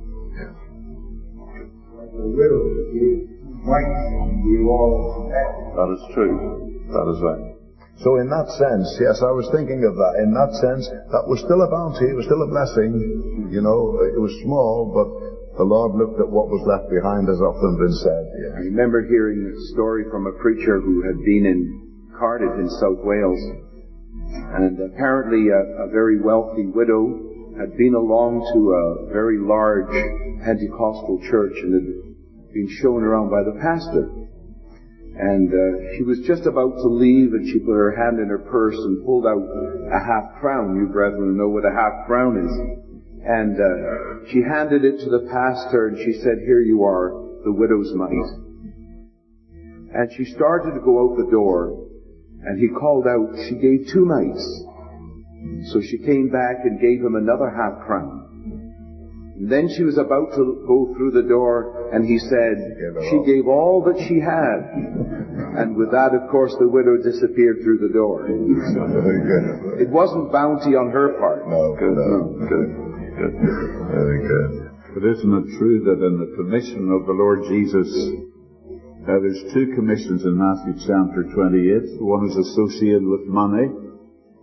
That is true. That is right.
So in that sense, yes, I was thinking of that. In that sense, that was still a bounty. It was still a blessing. You know, it was small, but the Lord looked at what was left behind, as often been said. Yeah.
I remember hearing a story from a preacher who had been in Cardiff in South Wales, and apparently a very wealthy widow had been along to a very large Pentecostal church and had been shown around by the pastor. And she was just about to leave, and she put her hand in her purse and pulled out a half-crown. You brethren know what a half-crown is. And she handed it to the pastor, and she said, here you are, the widow's mite. And she started to go out the door, and he called out, she gave 2 mites. So she came back and gave him another half-crown. And then she was about to go through the door, and he said, she gave all that she had. And with that, of course, the widow disappeared through the door. It wasn't bounty on her part.
No,
Good. Good.
Very good.
But isn't it true that in the commission of the Lord Jesus, there's 2 commissions in Matthew chapter 28. One is associated with money,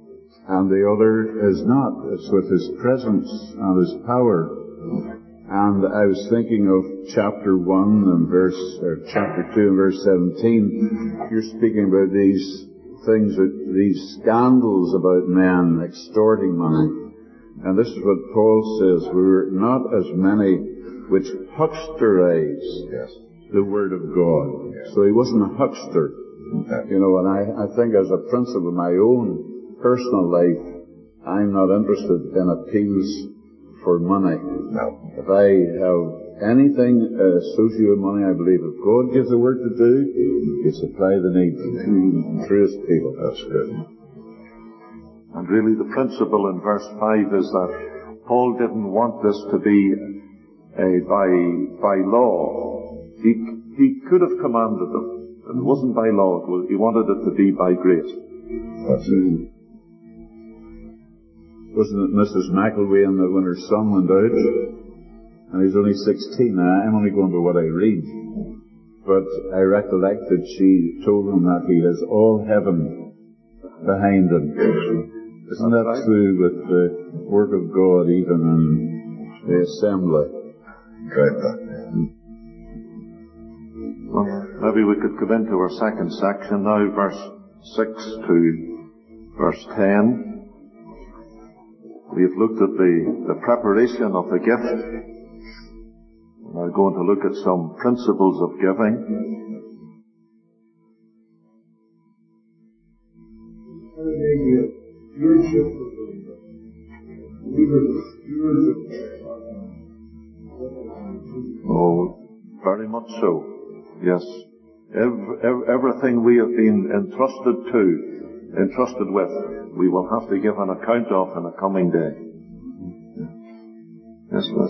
and the other is not. It's with His presence and His power. And I was thinking of chapter 1 and chapter 2 and verse 17. You're speaking about these things, these scandals about men extorting money. And this is what Paul says, we were not as many which hucksterize the Word of God. Yes. So he wasn't a huckster. You know, and I think as a principle of my own personal life, I'm not interested in appeals for money. No. If I have anything associated with money, I believe if God gives the work to do, He supply the need through His people. That's good.
And really the principle in verse 5 is that Paul didn't want this to be by law. He could have commanded them. It wasn't by law. He wanted it to be by grace.
That's it. Wasn't it Mrs. McElwain that when her son went out, and he's only 16, now I'm only going by what I read, but I recollect that she told him that he has all heaven behind him. Isn't that true with the work of God even in the assembly?
Well, maybe we could come into our second section now, verse 6 to verse 10. We've looked at the preparation of the gift. We're going to look at some principles of giving. Oh, very much so. Yes. Everything we have been entrusted with, we will have to give an account of in the coming day. Yes, Les.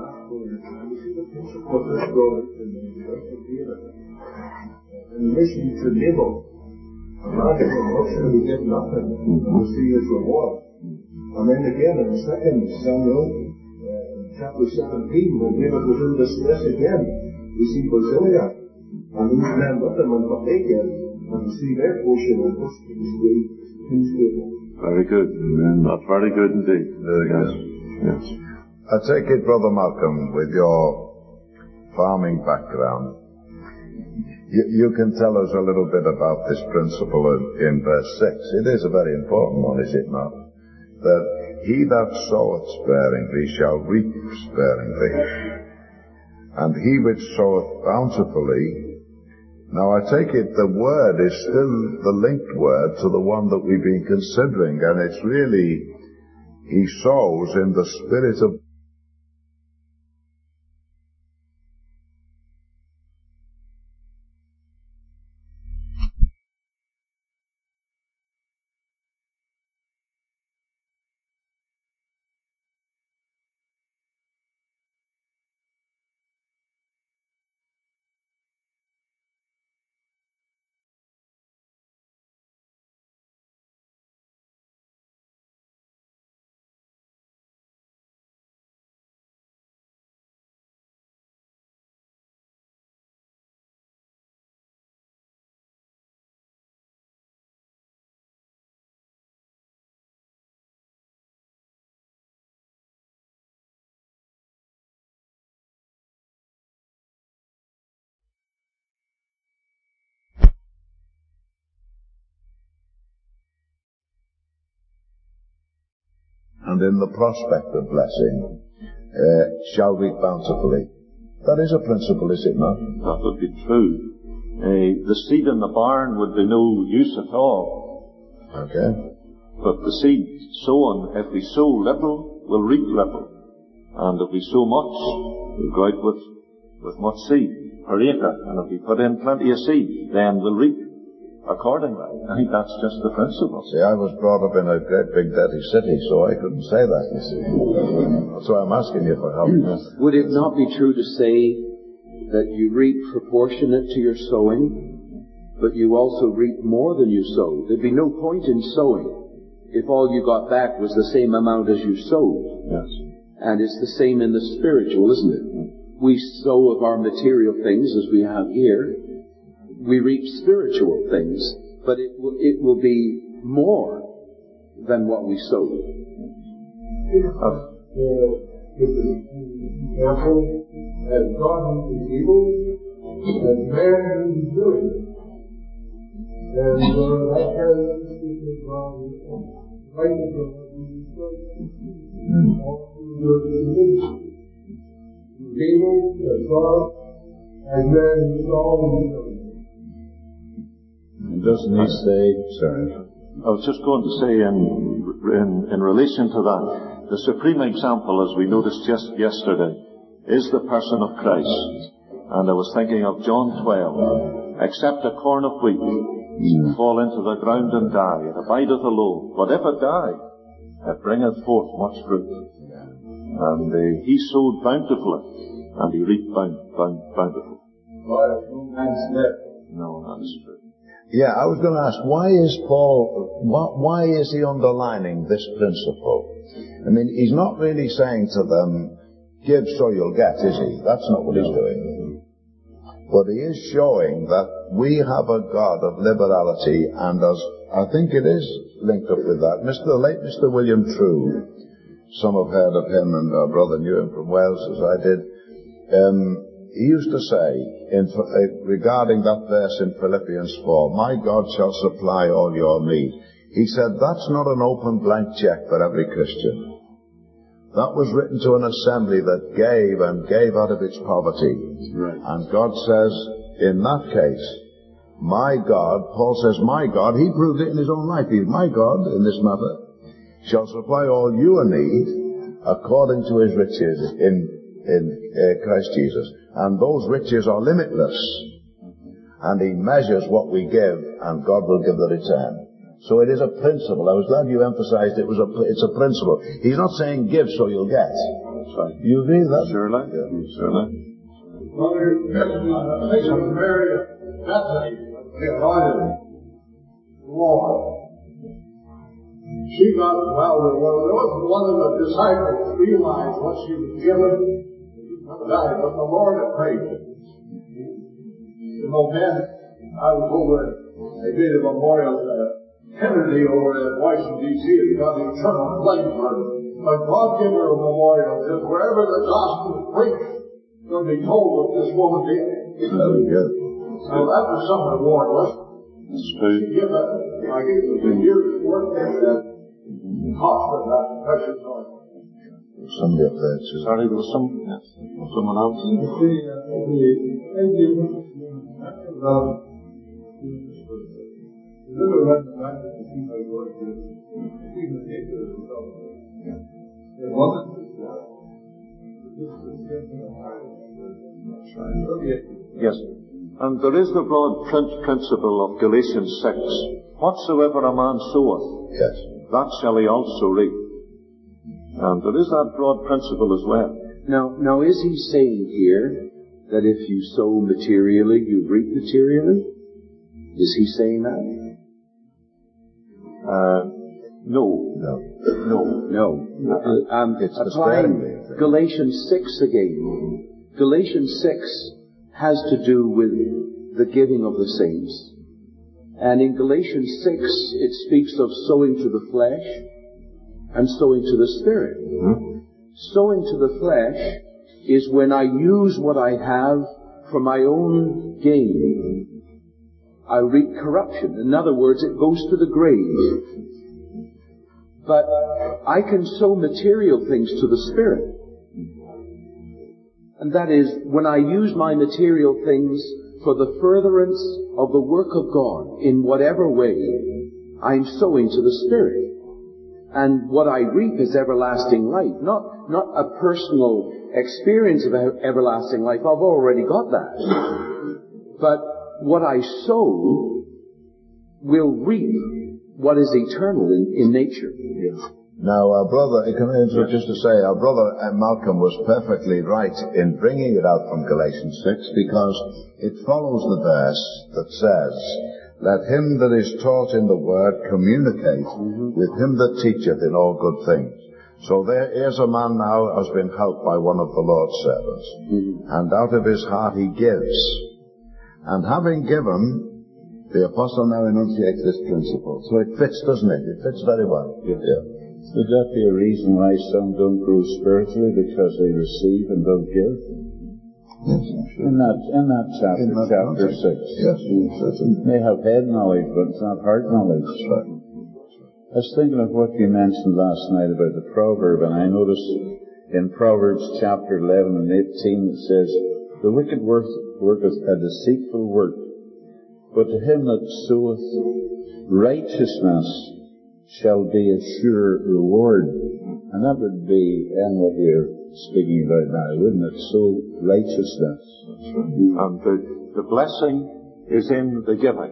In relation to labor, a man will get nothing to see his reward. And then again in 2 Samuel, chapter 17, when David was in distress again, we see Barzillai, and those men with him and what they get, and we see their portion in this king's table.
Very good. That's very good indeed.
Very good.
Yes.
I take it, Brother Malcolm, with your farming background, you can tell us a little bit about this principle in verse 6. It is a very important one, is it not? That he that soweth sparingly shall reap sparingly, and he which soweth bountifully. Now I take it the word is still the linked word to the one that we've been considering, and it's really, he sows in the spirit of and in the prospect of blessing, shall reap bountifully. That is a principle, is it not?
That would be true. The seed in the barn would be no use at all.
Okay.
But the seed sown, if we sow little, we'll reap little. And if we sow much, we'll go out with much seed per acre. And if we put in plenty of seed, then we'll reap accordingly. I think that's just the principle.
See, I was brought up in a great big dirty city, so I couldn't say that, you see. That's why I'm asking you for help.
Would it not be true to say that you reap proportionate to your sowing, but you also reap more than you sow? There'd be no point in sowing if all you got back was the same amount as you sowed.
Yes.
And it's the same in the spiritual, isn't it? We sow of our material things as we have here. We reap spiritual things, but it will be more than what we sow.
Example, as God is evil, as man is good. And that has evil, as God, as man is always good.
Doesn't he say, sorry?
I was just going to say in relation to that, the supreme example, as we noticed just yesterday, is the person of Christ. And I was thinking of John 12. Except a corn of wheat fall into the ground and die, it abideth alone. But if it die, it bringeth forth much fruit. And he sowed bountifully, and he reaped bountifully. No, that's true.
Yeah, I was going to ask, why is he underlining this principle? I mean, he's not really saying to them, give so you'll get, is he? That's not what he's doing. But he is showing that we have a God of liberality, and as I think it is linked up with that. The late Mr. William True, some have heard of him, and our brother knew him from Wales, as I did. He used to say, regarding that verse in Philippians 4, my God shall supply all your need. He said, that's not an open blank check for every Christian. That was written to an assembly that gave and gave out of its poverty.
Right.
And God says, in that case, my God, Paul says, my God, he proved it in his own life. He's my God in this matter, shall supply all your need according to his riches in Christ Jesus. And those riches are limitless. And he measures what we give, and God will give the return. So it is a principle. I was glad you emphasized it's a principle. He's not saying give so you'll get.
That's right.
You agree with that?
Surely.
Yeah.
Surely.
Well, there's a place of Mary Bethany, Lord. She got, well, there wasn't one of the disciples realized what she was given. But the Lord had prayed. You know, man, I was over at, they did a memorial Kennedy over at Washington, D.C., and got the eternal flame for her. But God gave her a memorial that wherever the gospel is preached, will be told what this woman did.
Very good.
So that was some reward, wasn't it?
That's true.
She gave I guess it was a year's work at cost of that precious oil.
Somebody up there too.
Sorry, there was someone else. Yes. And there is the broad principle of Galatians 6. Whatsoever a man soweth,
Yes.
that shall he also reap. And there is that broad principle as well.
Now is he saying here that if you sow materially, you reap materially? Is he saying that?
No.
It's
applying Galatians 6 again. Galatians 6 has to do with the giving of the saints. And in Galatians 6, it speaks of sowing to the flesh and sowing to the Spirit.
Mm-hmm.
Sowing to the flesh is when I use what I have for my own gain. I reap corruption. In other words, it goes to the grave. But I can sow material things to the Spirit. And that is, when I use my material things for the furtherance of the work of God in whatever way, I'm sowing to the Spirit. And what I reap is everlasting life, not a personal experience of everlasting life. I've already got that. But what I sow will reap what is eternal in nature.
Yes.
Now, our brother, just to say, our brother Malcolm was perfectly right in bringing it out from Galatians 6, because it follows the verse that says, let him that is taught in the word communicate with him that teacheth in all good things. So there is a man now has been helped by one of the Lord's servants, and out of his heart he gives. And having given, The apostle now enunciates this principle. So it fits, doesn't it? It fits very well.
Yes. Yeah. Would that be a reason why some don't grow spiritually? Because they receive and don't give?
Yes.
In that chapter 6.
Yes.
They have head knowledge, but it's not heart knowledge.
That's right.
I was thinking of what you mentioned last night about the proverb, and I noticed in Proverbs chapter 11 and 18 it says, "The wicked worketh a deceitful work, but to him that soweth righteousness shall be a sure reward." And that would be what we're speaking about now, wouldn't it? Sow righteousness.
And the blessing is in the giving.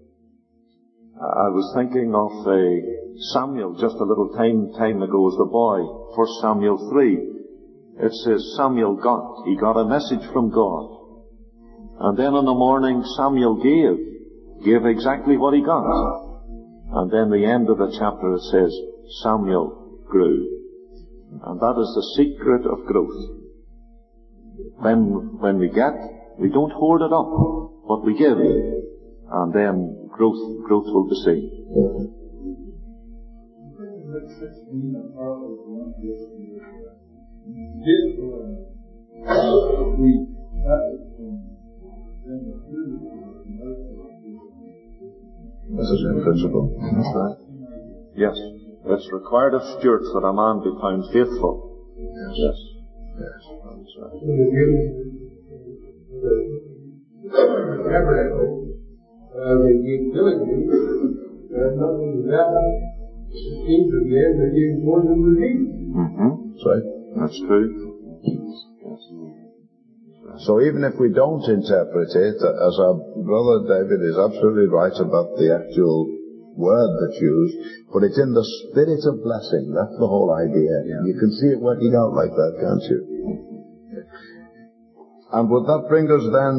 I was thinking of Samuel just a little time ago as the boy, 1 Samuel 3. It says Samuel he got a message from God. And then in the morning Samuel gave exactly what he got. And then the end of the chapter it says Samuel grew. And that is the secret of growth. When we get, we don't hoard it up, but we give. And then growth will be seen.
This is in principle.
That's right. Yes. It's required of stewards that a man be found faithful. Yes.
Yes.
That's right.
They gave diligently, and not only that, it seems at the end they gave more than was needed.
That's right.
That's true. Yes.
So even if we don't interpret it, as our brother David is absolutely right about the actual word that's used, but it's in the spirit of blessing. That's the whole idea. Yeah. You can see it working out like that, can't you? And would that bring us then,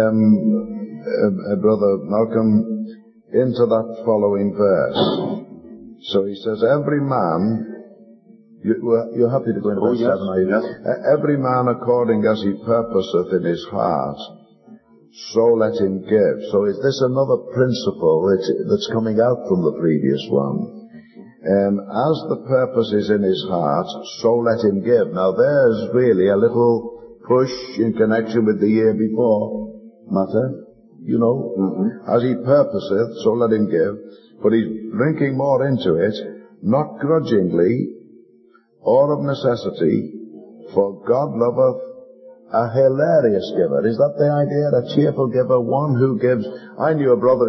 Brother Malcolm, into that following verse? So he says, every man, you're happy to go into verse 7, are you?
Yes.
Every man according as he purposeth in his heart, so let him give. So is this another principle that's coming out from the previous one? As the purpose is in his heart, so let him give. Now there's really a little push in connection with the year before matter, you know. As he purposeth, so let him give. But he's drinking more into it, not grudgingly, or of necessity, for God loveth a hilarious giver. Is that the idea? A cheerful giver, one who gives. I knew a brother,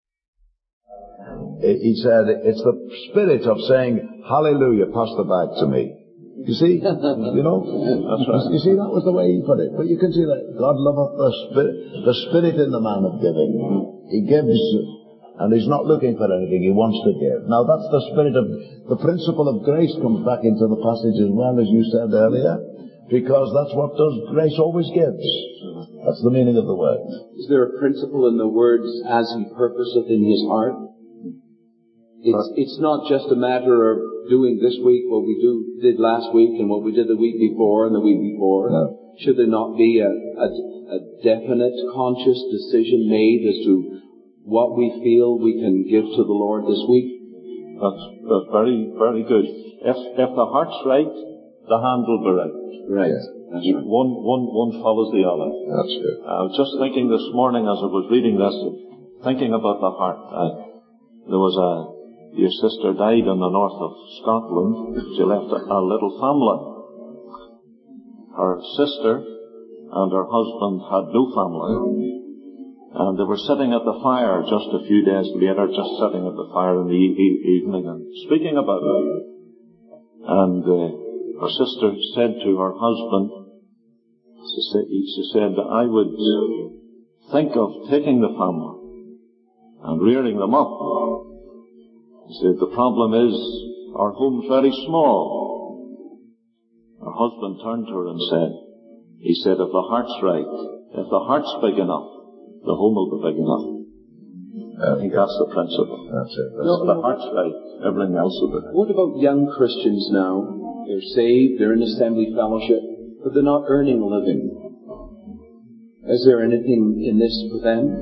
he said, it's the spirit of saying, hallelujah, pass the bag to me. You see? You know? That's right. You see, that was the way he put it. But you can see that God loveth the spirit in the man of giving. He gives, and he's not looking for anything, he wants to give. Now that's the spirit of, the principle of grace comes back into the passage as well, as you said earlier, because that's what does, grace always gives. That's the meaning of the word.
Is there a principle in the words, as he purposeth in his heart? It's not just a matter of doing this week what we did last week and what we did the week before and the week before.
No.
Should there not be a definite, conscious decision made as to what we feel we can give to the Lord this week?
That's very, very good. If the heart's right, the hand will be right.
Right.
Yeah.
That's right.
One follows the other.
That's good.
I was just thinking this morning as I was reading this, thinking about the heart. There was your sister died in the north of Scotland. She left a little family. Her sister and her husband had no family. And they were sitting at the fire just a few days later, just sitting at the fire in the evening and speaking about it. And her sister said to her husband, she said, I would think of taking the family and rearing them up. He said, the problem is, our home's very small. Her husband turned to her and said, if the heart's right, if the heart's big enough, the home will be big enough. I think that's the principle.
That's it.
The heart's right, everything else will be right.
What about young Christians now? They're saved, they're in assembly fellowship, but they're not earning a living. Is there anything in this for them?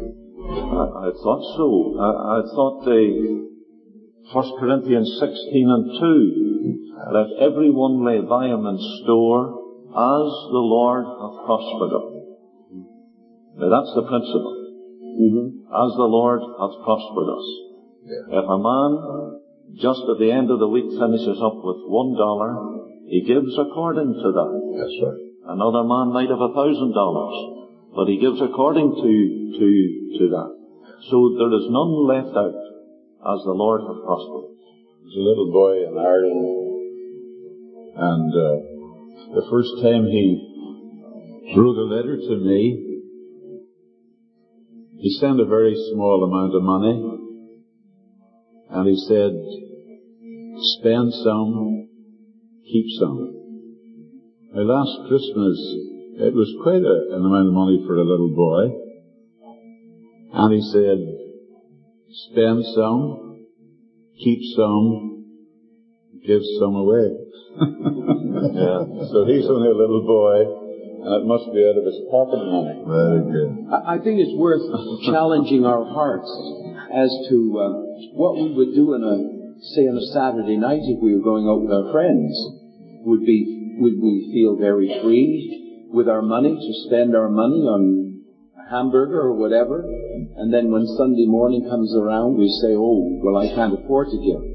I thought so. I thought 1 Corinthians 16 and 2, let everyone lay by him in store as the Lord hath prospered him. Now that's the principle. As the Lord hath prospered us. If a man just at the end of the week finishes up with $1, he gives according to that.
That's right.
Another man might have $1,000, but he gives according to that. So there is none left out as the Lord hath prospered.
There's a little boy in Ireland, and the first time he wrote a letter to me, he sent a very small amount of money, and he said, spend some, keep some. Now last Christmas, it was quite an amount of money for a little boy, and he said, spend some, keep some, give some away. So he's only a little boy, and it must be out of his pocket money.
Very good.
I think it's worth challenging our hearts as to what we would do on a Saturday night if we were going out with our friends. Would we feel very free with our money to spend our money on a hamburger or whatever? And then when Sunday morning comes around, we say, oh, well, I can't afford to give.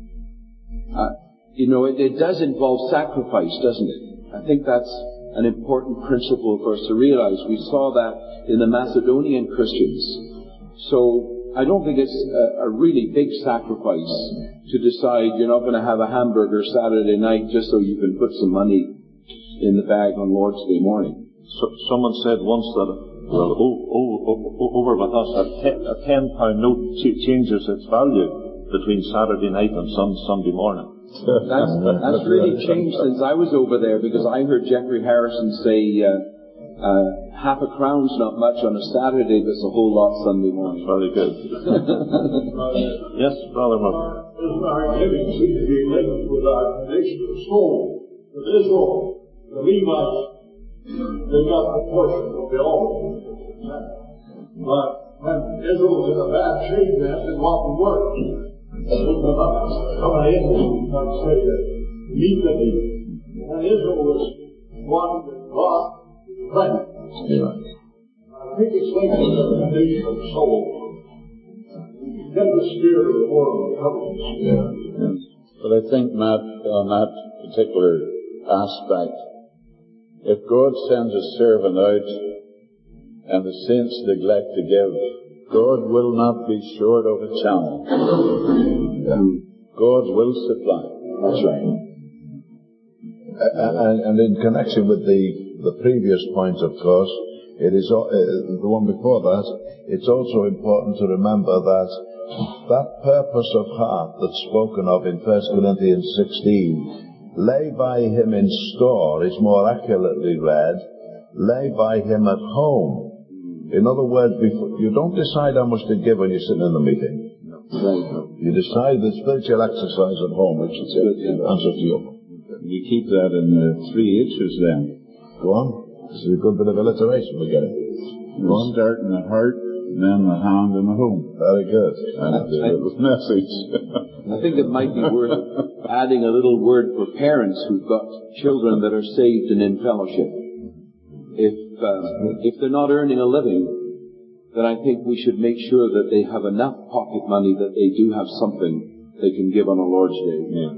It does involve sacrifice, doesn't it? I think that's an important principle for us to realize. We saw that in the Macedonian Christians. So I don't think it's a really big sacrifice to decide you're not going to have a hamburger Saturday night just so you can put some money in the bag on Lord's Day morning.
So, someone said once that over with us a £10 note changes its value between Saturday night and Sunday morning.
That's really changed since I was over there, because I heard Jeffrey Harrison say half a crown's not much on a Saturday, but it's a whole lot Sunday morning.
Very good. Yes, Brother Murphy.
Isn't our giving seem to be linked with our connection of soul? With Israel, the Levites, they got the portion of the altar. But when Israel was in a bad shape, then it wasn't working. Coming in, I'd say that meet the need. When Israel was one that God planned. I think it's linked with the condition of soul. Get the spirit of the world comes.
But I think, Matt, on that particular aspect, if God sends a servant out and the saints neglect to give, God will not be short of a channel. God will supply.
That's right. And in connection with the previous point, of course, it is the one before that. It's also important to remember that purpose of heart that's spoken of in 1 Corinthians 16, lay by him in store, is more accurately read, lay by him at home. In other words, you don't decide how much to give when you're sitting in the meeting. You decide the spiritual exercise at home, which is the answer to you.
You keep that in the 3 H's then.
Go on. This is a good bit of alliteration we're getting.
You start in the heart, then the hand, and the home.
Very good.
And the little message.
I think it might be worth adding a little word for parents who've got children that are saved and in fellowship. If they're not earning a living, then I think we should make sure that they have enough pocket money that they do have something they can give on a Lord's Day.
Yes.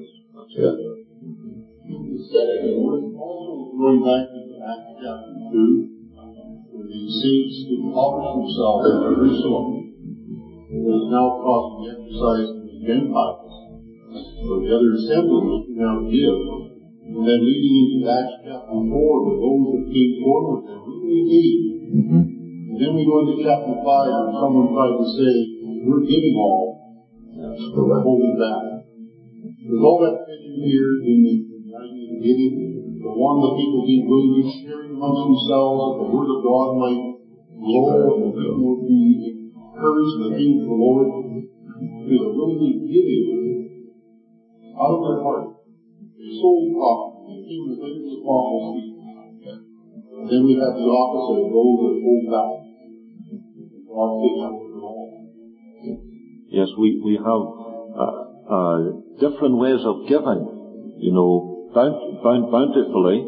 Also going back to Acts chapter 2, where the saints who offer themselves in Jerusalem is now causing the exercise of the Gentiles. So the other assemblies can now give. And then leading into Acts chapter 4, with those that came forward and really gave. And then we go into chapter 5, and someone tried to say, we're giving all, so we're holding back. There's all that fit in here in the idea of giving. The one, the people being willing to share amongst themselves, that the word of God might grow, and the people would be encouraged in the things of the Lord. Because they're willingly giving out of their heart. Soul prophet, the king of the apostles' feet. Then we have the opposite of those that hold back. God takes
Yes, we have different ways of giving, bountifully,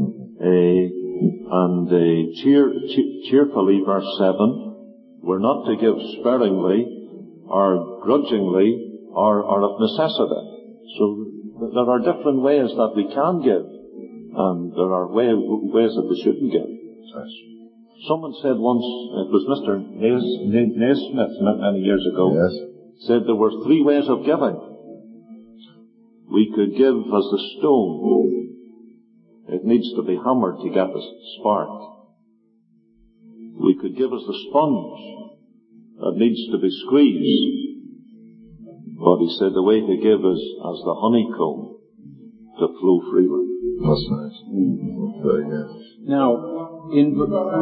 and cheerfully, verse 7. We're not to give sparingly, or grudgingly, or of necessity. So there are different ways that we can give, and there are ways that we shouldn't give.
Yes.
Someone said once, it was Mr. Naismith many years ago,
Yes.
said there were 3 ways of giving. We could give as the stone. It needs to be hammered to get the spark. We could give as the sponge. That needs to be squeezed. But he said the way to give is as the honeycomb, to flow freely.
That's nice. Very good.
Now, in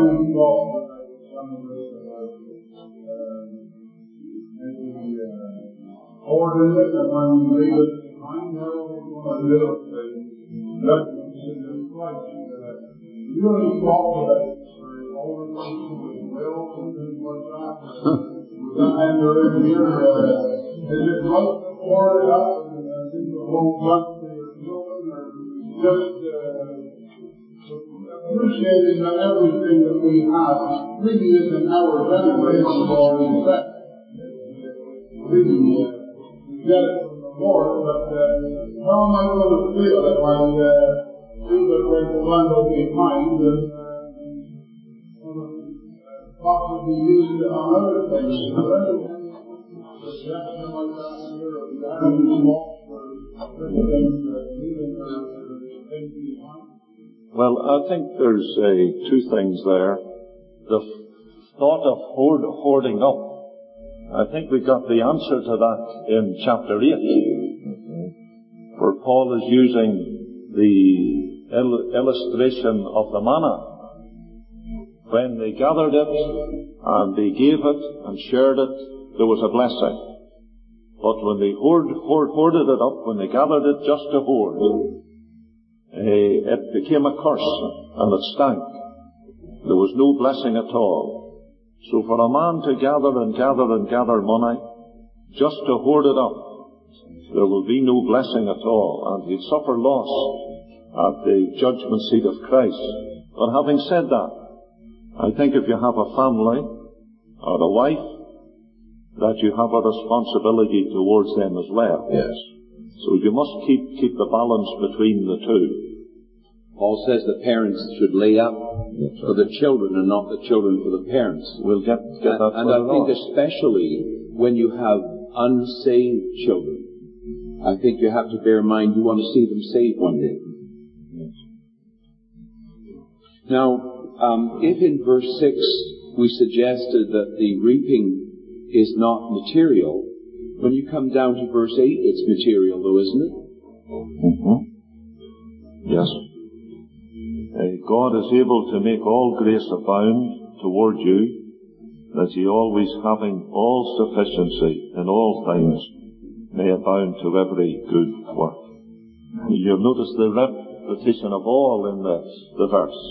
ordinance, and when we read it behind there, we're going to live the judgments in this Christ. You really talk about it for all the people with wills and things like that. And they're in here, is it right to pour it up and in the whole bunch for your children, or just appreciating that everything that we have really isn't ours anyway, it's already set. Really, get it from the Lord, but how am I going to feel it when people are going to run over behind and possibly use it on other things?
Well, I think there's 2 things there. The thought of hoarding up, I think we got the answer to that in chapter 8, where Paul is using the illustration of the manna. When they gathered it, and they gave it, and shared it, there was a blessing. But when they hoarded it up, when they gathered it just to hoard, it became a curse, and it stank. There was no blessing at all. So for a man to gather and gather and gather money, just to hoard it up, there will be no blessing at all, and he'll suffer loss at the judgment seat of Christ. But having said that, I think if you have a family, or a wife, that you have a responsibility towards them as well.
Yes.
So you must keep the balance between the 2.
Paul says that parents should lay up for the children and not the children for the parents.
We'll get that.
And I think especially when you have unsaved children, I think you have to bear in mind you want to see them saved one day.
Yes.
Now, if in verse 6 we suggested that the reaping is not material, when you come down to verse 8, it's material though, isn't it?
Yes. God is able to make all grace abound toward you, that ye always having all sufficiency in all things may abound to every good work. You'll notice the repetition of all in the verse.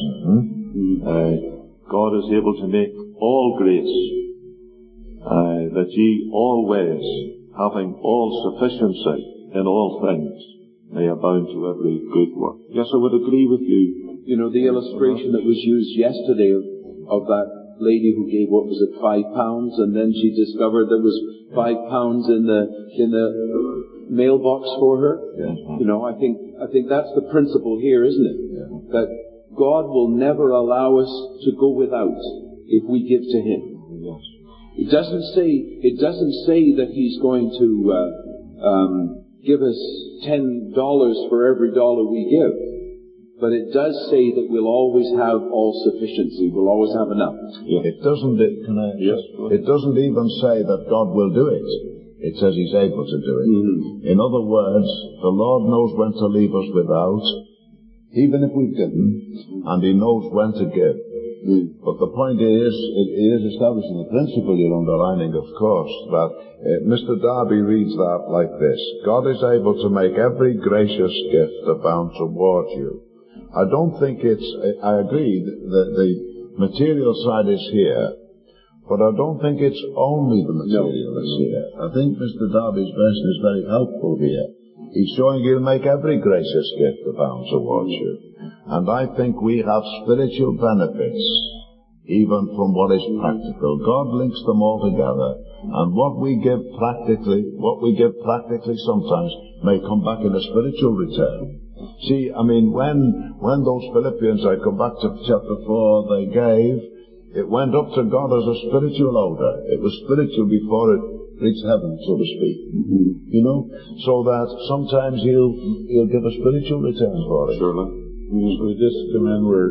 God is able to make all grace, that ye always having all sufficiency in all things may abound to every good work. Yes, I would agree with you.
You know, the illustration that was used yesterday of that lady who gave, what was it, £5, and then she discovered there was £5 in the mailbox for her.
Yes.
You know, I think that's the principle here, isn't it?
Yeah.
That God will never allow us to go without if we give to Him.
Yes.
It doesn't say that He's going to give us $10 for every dollar we give. But it does say that we'll always have all sufficiency. We'll always have enough.
Yeah. It doesn't even say that God will do it. It says He's able to do it.
Mm-hmm.
In other words, the Lord knows when to leave us without, even if we've given, and He knows when to give. But the point is, it is establishing the principle you're underlining, of course, that Mr. Darby reads that like this: God is able to make every gracious gift abound towards you. I don't think I agree that the material side is here, But I don't think it's only the materialist here. I think Mr. Darby's version is very helpful here. He's showing he'll make every gracious gift abound towards you. And I think we have spiritual benefits, even from what is practical. God links them all together. And what we give practically sometimes may come back in a spiritual return. See, I mean, when those Philippians, I come back to chapter 4, they gave, it went up to God as a spiritual odor. It was spiritual before it reached heaven, so to speak. Mm-hmm. You know? So that sometimes he'll give a spiritual return for it.
Surely. Mm-hmm. So we just come in where...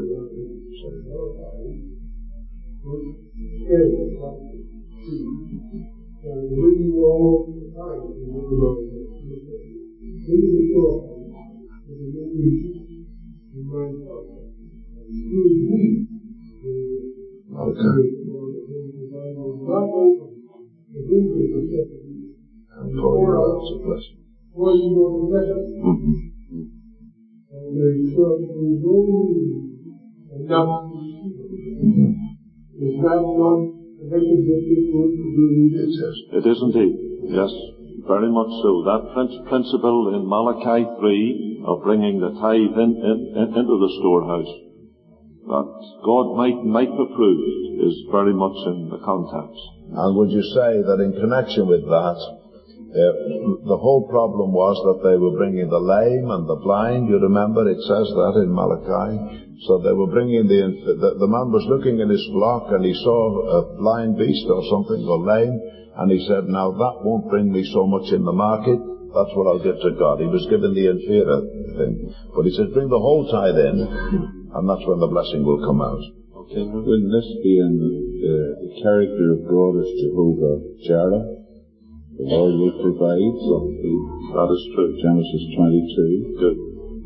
Okay. And for you, that's a blessing. Mm-hmm.
It is indeed. Yes, very much so. That principle in Malachi 3 of bringing the tithe into the storehouse, that God might be proved, is very much in the context.
And would you say that in connection with that, the whole problem was that they were bringing the lame and the blind? You remember it says that in Malachi. So they were bringing the man was looking in his flock and he saw a blind beast or something, or lame, and he said, now that won't bring me so much in the market. That's what I'll give to God. He was given the inferior thing. But he said, bring the whole tithe in, and that's when the blessing will come out.
Okay, wouldn't this be in the character of God as Jehovah Jireh? The Lord will provide. So
that is true.
Genesis 22.
Good.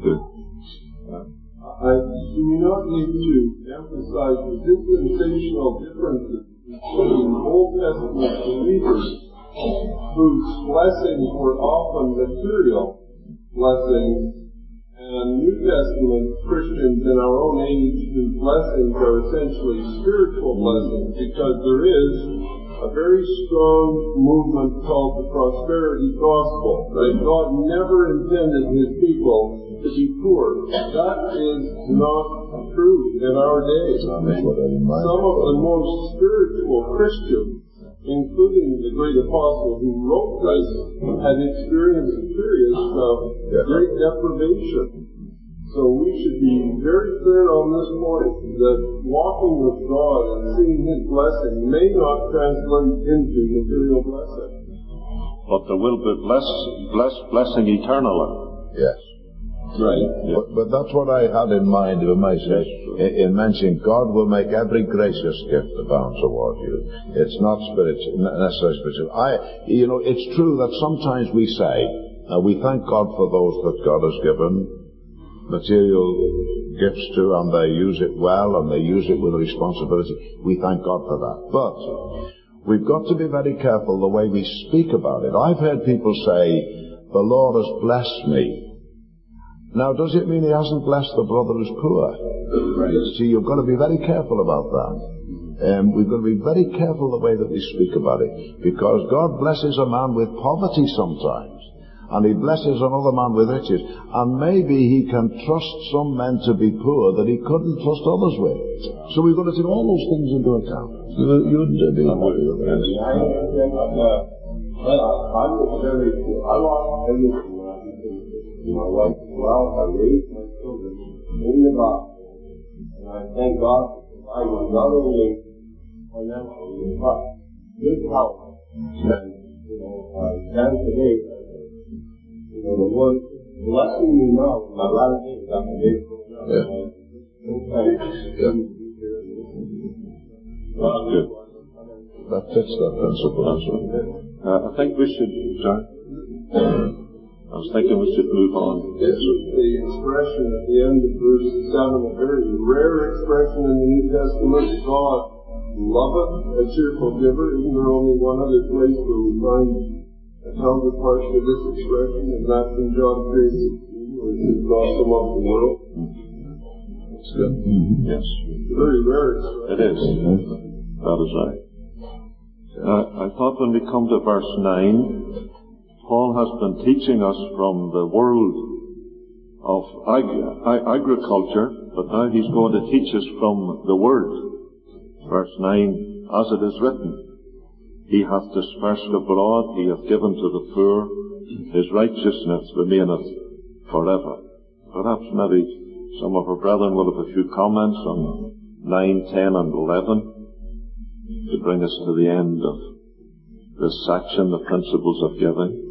I do not need to emphasize the dispensational differences between Old Testament believers whose blessings were often material blessings, and New Testament Christians in our own age whose blessings are essentially spiritual blessings, because there is a very strong movement called the prosperity gospel, that God never intended His people to be poor. That is not true in our day. Some of the most spiritual Christians, including the great apostle who wrote this, had experienced periods of great deprivation. So we should be very clear on this point, that walking with God and seeing His blessing may not translate into material blessing.
But there will be blessing eternally.
Yes.
Right.
Yeah. But that's what I had in mind, if I may say, in mentioning God will make every gracious gift abound toward you. It's not necessarily spiritual. It's true that sometimes we say, we thank God for those that God has given material gifts to, and they use it well, and they use it with responsibility. We thank God for that. But we've got to be very careful the way we speak about it. I've heard people say, the Lord has blessed me. Now, does it mean He hasn't blessed the brother who's poor? Right. See, you've got to be very careful about that. We've got to be very careful the way that we speak about it, because God blesses a man with poverty sometimes, and He blesses another man with riches, and maybe He can trust some men to be poor that He couldn't trust others with. So we've got to take all those things into account. You wouldn't be happy with that.
I lost everything. My wife as well. I raised my children in the gospel, and I thank God for providing not only financially, but good health. And stand today, the Lord blessing me now in my latter days after days growing up.
Good.
That fits that principle.
I think we should. Sorry. I was thinking we should move on.
This was the expression at the end of verse 7, a very rare expression in the New Testament. God loveth a cheerful giver. Isn't there only one other place where we find a counterpart to this expression, and that's in John 3:16, where it says God so loved the world?
That's good. Mm-hmm. Yes.
It's a very rare expression.
It is. That is right. I thought when we come to verse 9, Paul has been teaching us from the world of agriculture, but now he's going to teach us from the Word. Verse 9, as it is written, He hath dispersed abroad, He hath given to the poor, His righteousness remaineth forever. Perhaps maybe some of our brethren will have a few comments on 9, 10 and 11 to bring us to the end of this section, the principles of giving.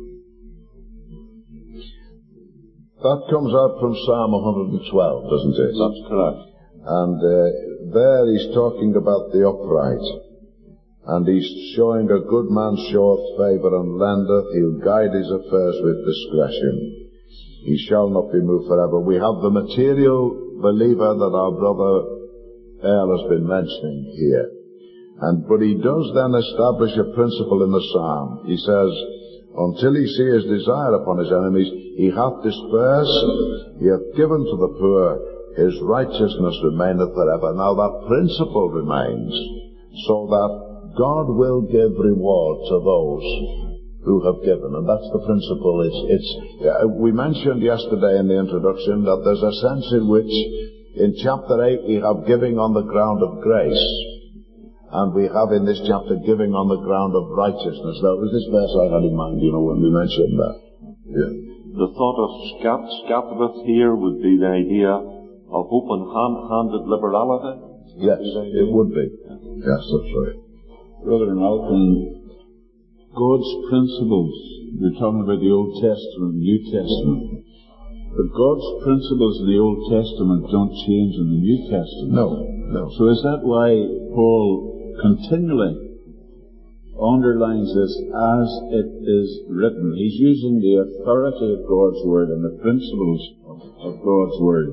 That comes out from Psalm 112, doesn't it?
That's correct.
And there he's talking about the upright. And he's showing a good man showeth favour and lendeth, he'll guide his affairs with discretion. He shall not be moved forever. We have the material believer that our brother Earl has been mentioning here. But he does then establish a principle in the psalm. He says, until he see his desire upon his enemies, he hath dispersed, he hath given to the poor, his righteousness remaineth forever. Now that principle remains, so that God will give reward to those who have given, and that's the principle. We mentioned yesterday in the introduction that there's a sense in which, in chapter 8, we have giving on the ground of grace. And we have in this chapter giving on the ground of righteousness. That was this verse I had in mind, when we mentioned that. Yeah.
The thought of scapuleth here would be the idea of open-handed liberality.
Yes, it would be. Yes, that's right.
Brother Malcolm, God's principles, we're talking about the Old Testament and New Testament, but God's principles in the Old Testament don't change in the New Testament.
No.
So is that why Paul continually underlines this, as it is written? He's using the authority of God's Word and the principles of God's Word,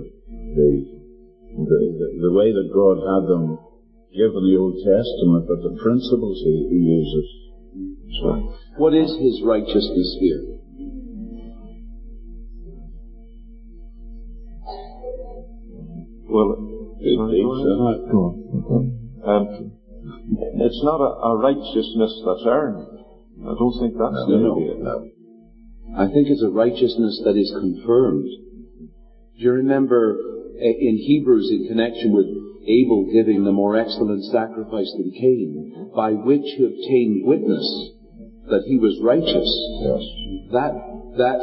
the way that God had them given the Old Testament, but the principles he uses. So,
what is his righteousness here?
Well, it's not a righteousness that's earned. I don't think that's the idea.
No. I think it's a righteousness that is confirmed. Do you remember in Hebrews, in connection with Abel giving the more excellent sacrifice than Cain, by which he obtained witness that he was righteous?
Yes.
That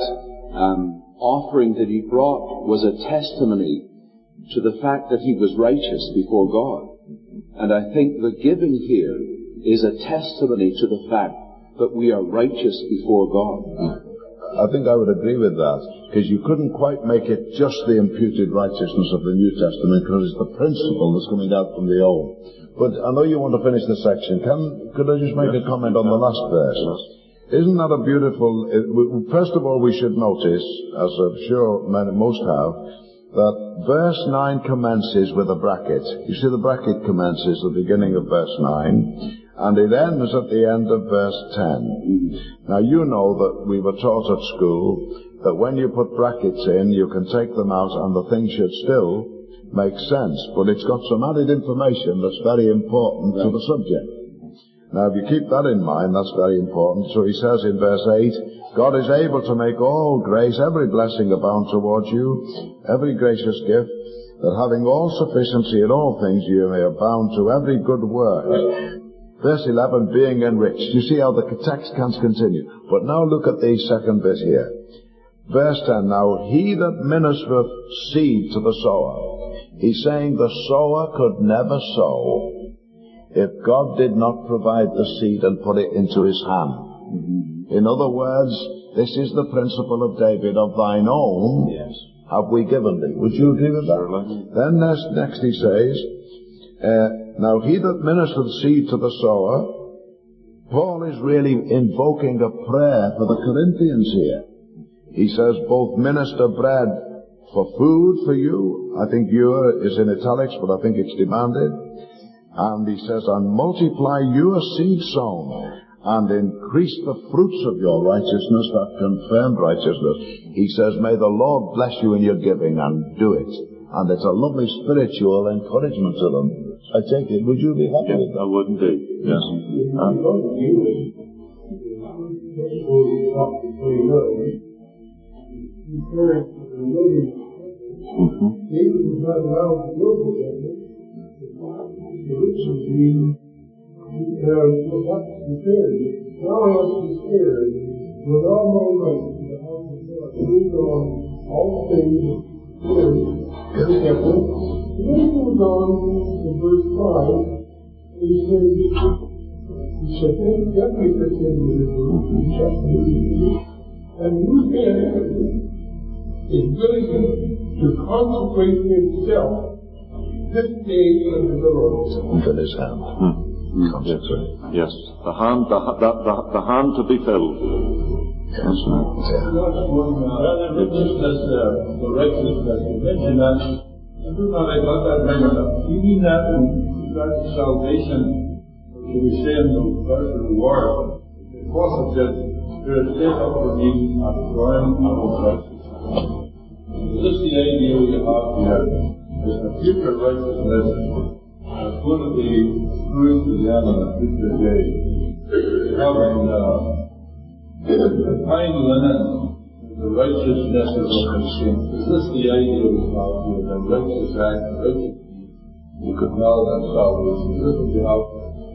offering that he brought was a testimony to the fact that he was righteous before God. And I think the giving here is a testimony to the fact that we are righteous before God.
I think I would agree with that, because you couldn't quite make it just the imputed righteousness of the New Testament, because it's the principle that's coming out from the Old. But I know you want to finish the section. Could I just make a comment on the last verse? Isn't that a beautiful... First of all, we should notice, as I'm sure most have, that verse 9 commences with a bracket. You see the bracket commences at the beginning of verse 9, and it ends at the end of verse 10. Now you know that we were taught at school that when you put brackets in, you can take them out and the thing should still make sense, but it's got some added information that's very important to the subject. Now if you keep that in mind, that's very important. So he says in verse 8, God is able to make all grace, every blessing abound towards you, every gracious gift, that having all sufficiency in all things you may abound to every good work. Verse 11, being enriched. You see how the text can continue. But now look at the second bit here. Verse 10, now he that ministereth seed to the sower. He's saying the sower could never sow if God did not provide the seed and put it into his hand. In other words, this is the principle of David, of thine own have we given thee. Would you agree with that? Then next he says, now he that ministereth seed to the sower, Paul is really invoking a prayer for the Corinthians here. He says, both minister bread for food for you. I think you is in italics, but I think it's demanded. And he says, and multiply your seed sown, and increase the fruits of your righteousness, that confirmed righteousness. He says, may the Lord bless you in your giving, and do it. and it's a lovely spiritual encouragement to them. I take it, would you be happy with that?
I would indeed, yes.
David was not allowed to go to them. The riches being not prepared. Now I was prepared with all my might to the house of God, to do on all things good, etc. And then he goes on in verse 5, and he said, let me pretend with it, and who then is willing to consecrate himself this day unto the Lord?
Fill his hand. Consecrate.
Yes. The hand to be filled.
Yes.
Rather righteousness, the righteousness, you mentioned that. I do not like about that right enough. You mean that in regard to salvation, or should we say in regard to reward? The Apostle said, there is set up for me a crown of righteousness. Is this the idea we have here? Is the future righteousness that's going to be proved to them on a future day? Having fine linen, the righteousness of the saints. Is this the idea we have here? The righteous act, the righteous deed? You could know that salvation. Is this what we have?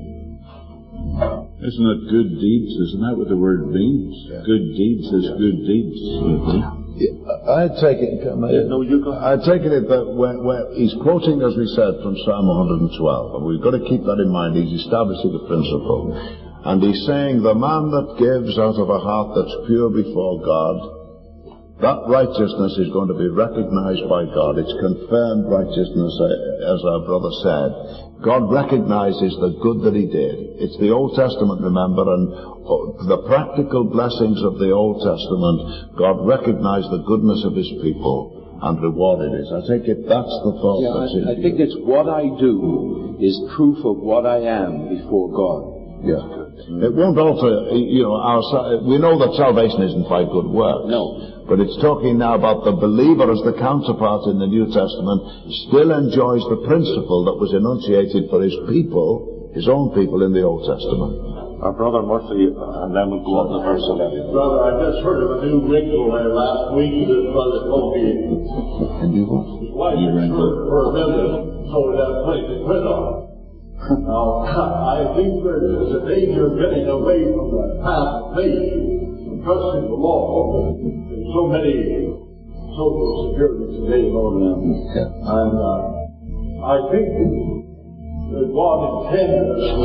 Isn't it good deeds? Isn't that what the word means? Yeah. Good deeds is good deeds.
I take it, I take it that when he's quoting, as we said, from Psalm 112, and we've got to keep that in mind. He's establishing the principle. And he's saying, the man that gives out of a heart that's pure before God, that righteousness is going to be recognized by God. It's confirmed righteousness, as our brother said. God recognizes the good that he did. It's the Old Testament, remember, and the practical blessings of the Old Testament, God recognized the goodness of his people and rewarded it. I take it that's the thought that's in
I think it's what I do is proof of what I am before God.
Yeah. It won't alter, we know that salvation isn't by good works.
No.
But it's talking now about the believer as the counterpart in the New Testament still enjoys the principle that was enunciated for his people, his own people in the Old Testament.
Our brother Murphy, and then we'll go on to verse 11.
Brother, I just heard of a new wrinkle last week. This brother told me his wife was for a minute, so we'd have plenty to quit on. Now, I think there's a danger of getting away from the path of faith and trusting the law. There's so many social securities today going on. And I think that God intended us to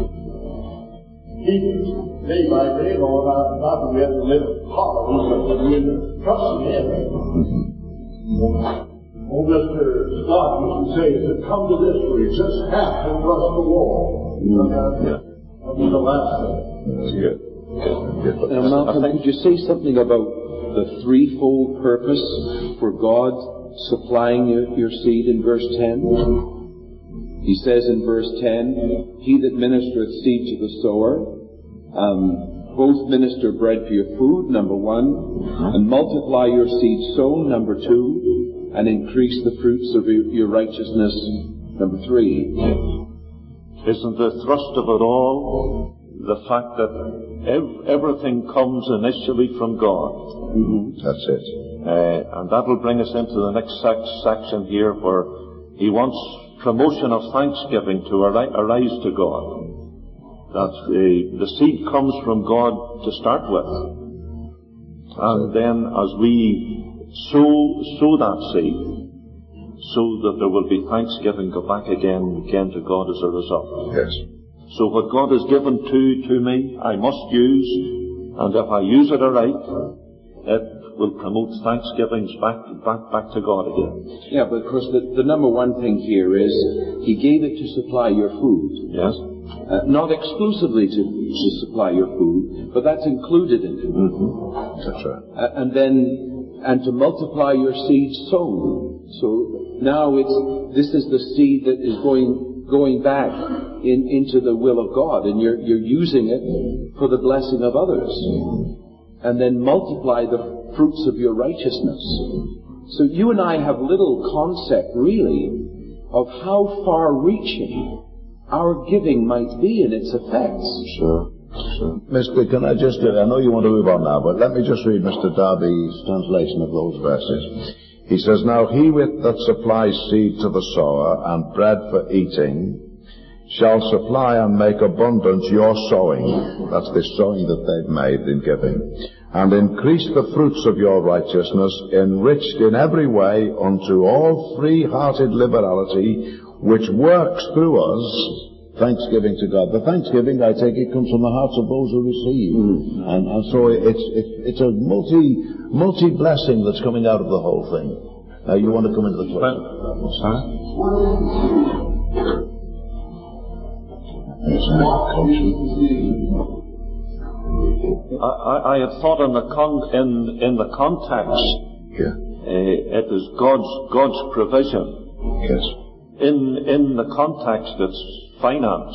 keep day by day, not that we have to live in poverty, but that we have to trust in Him. Old Mr. Scott used to say, come to this where you just have to trust the Lord. That was the last thing.
That's good.
Now, Malcolm, could you say something about the threefold purpose for God supplying your seed in verse 10? He says in verse 10, he that ministereth seed to the sower, both minister bread for your food, number 1, and multiply your seed sown, number 2, and increase the fruits of your righteousness, number 3.
Isn't the thrust of it all the fact that everything comes initially from God?
That's it.
And that will bring us into the next section here, where he wants promotion of thanksgiving to arise to God. That the seed comes from God to start with. And then as we sow that seed, so that there will be thanksgiving go back again and again to God as a result.
Yes.
So what God has given to me, I must use, and if I use it aright, it will promote thanksgivings back to God again.
Yeah, but of course the number one thing here is he gave it to supply your food.
Yes.
Not exclusively to supply your food, but that's included in it.
That's right.
And to multiply your seed sown. So now this is the seed that is going back into the will of God, and you're using it for the blessing of others. And then multiply the fruits of your righteousness. So you and I have little concept, really, of how far-reaching our giving might be in its effects.
Sure. Mr. Can I just, I know you want to move on now, but let me just read Mr. Darby's translation of those verses. He says, "Now he that supplies seed to the sower and bread for eating shall supply and make abundant your sowing," that's the sowing that they've made in giving, "and increase the fruits of your righteousness, enriched in every way unto all free-hearted liberality, which works through us thanksgiving to God." The thanksgiving, I take it, comes from the hearts of those who receive. And so it's a multi-blessing that's coming out of the whole thing. Now you want to come into the question?
I had thought in the context, it is God's provision.
Yes.
In the context, it's finance.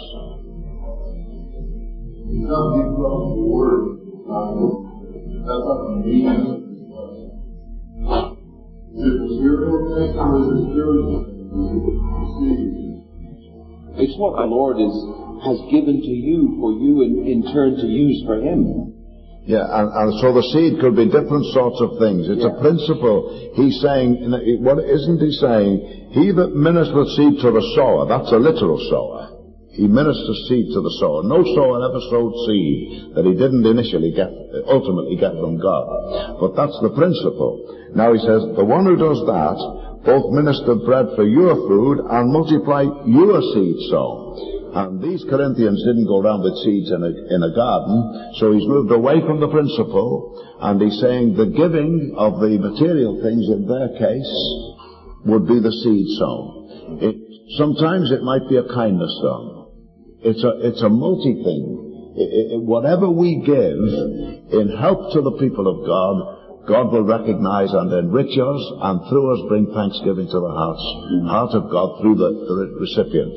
It's what the Lord has given to you for you in turn to use for Him.
Yeah, and so the seed could be different sorts of things. It's a principle. He's saying, what isn't he saying? He that ministereth seed to the sower, that's a literal sower. He ministers seed to the sower. No sower ever sowed seed that he didn't ultimately get from God. But that's the principle. Now he says, the one who does that, both minister bread for your food and multiply your seed sown. And these Corinthians didn't go around with seeds in a garden, so he's moved away from the principle, and he's saying the giving of the material things in their case would be the seed sown. Sometimes it might be a kindness sown. It's a multi-thing. Whatever we give in help to the people of God, God will recognize and enrich us, and through us bring thanksgiving to the heart of God through the recipient.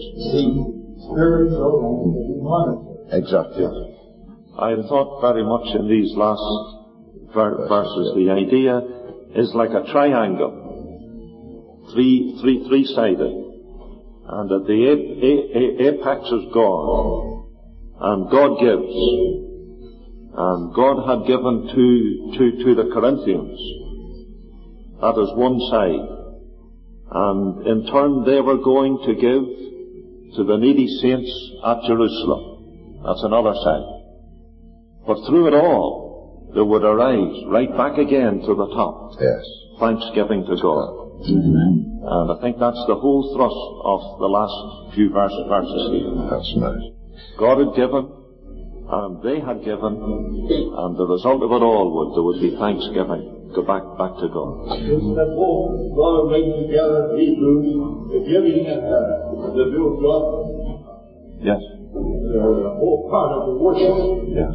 Exactly.
I had thought very much in these last verses, the idea is like a triangle, three-sided, and at the apex is God, and God gives, and God had given to the Corinthians. That is one side, and in turn they were going to give to the needy saints at Jerusalem. That's another side. But through it all, there would arise right back again to the top.
Yes.
Thanksgiving to God.
Amen.
And I think that's the whole thrust of the last few verses here.
That's nice.
God had given, and they had given, and the result of it all there would be thanksgiving. Go back to God.
Isn't that whole God bring together Hebrews, the giving and the do of God?
Yes.
They're a whole part of the worship.
Yes.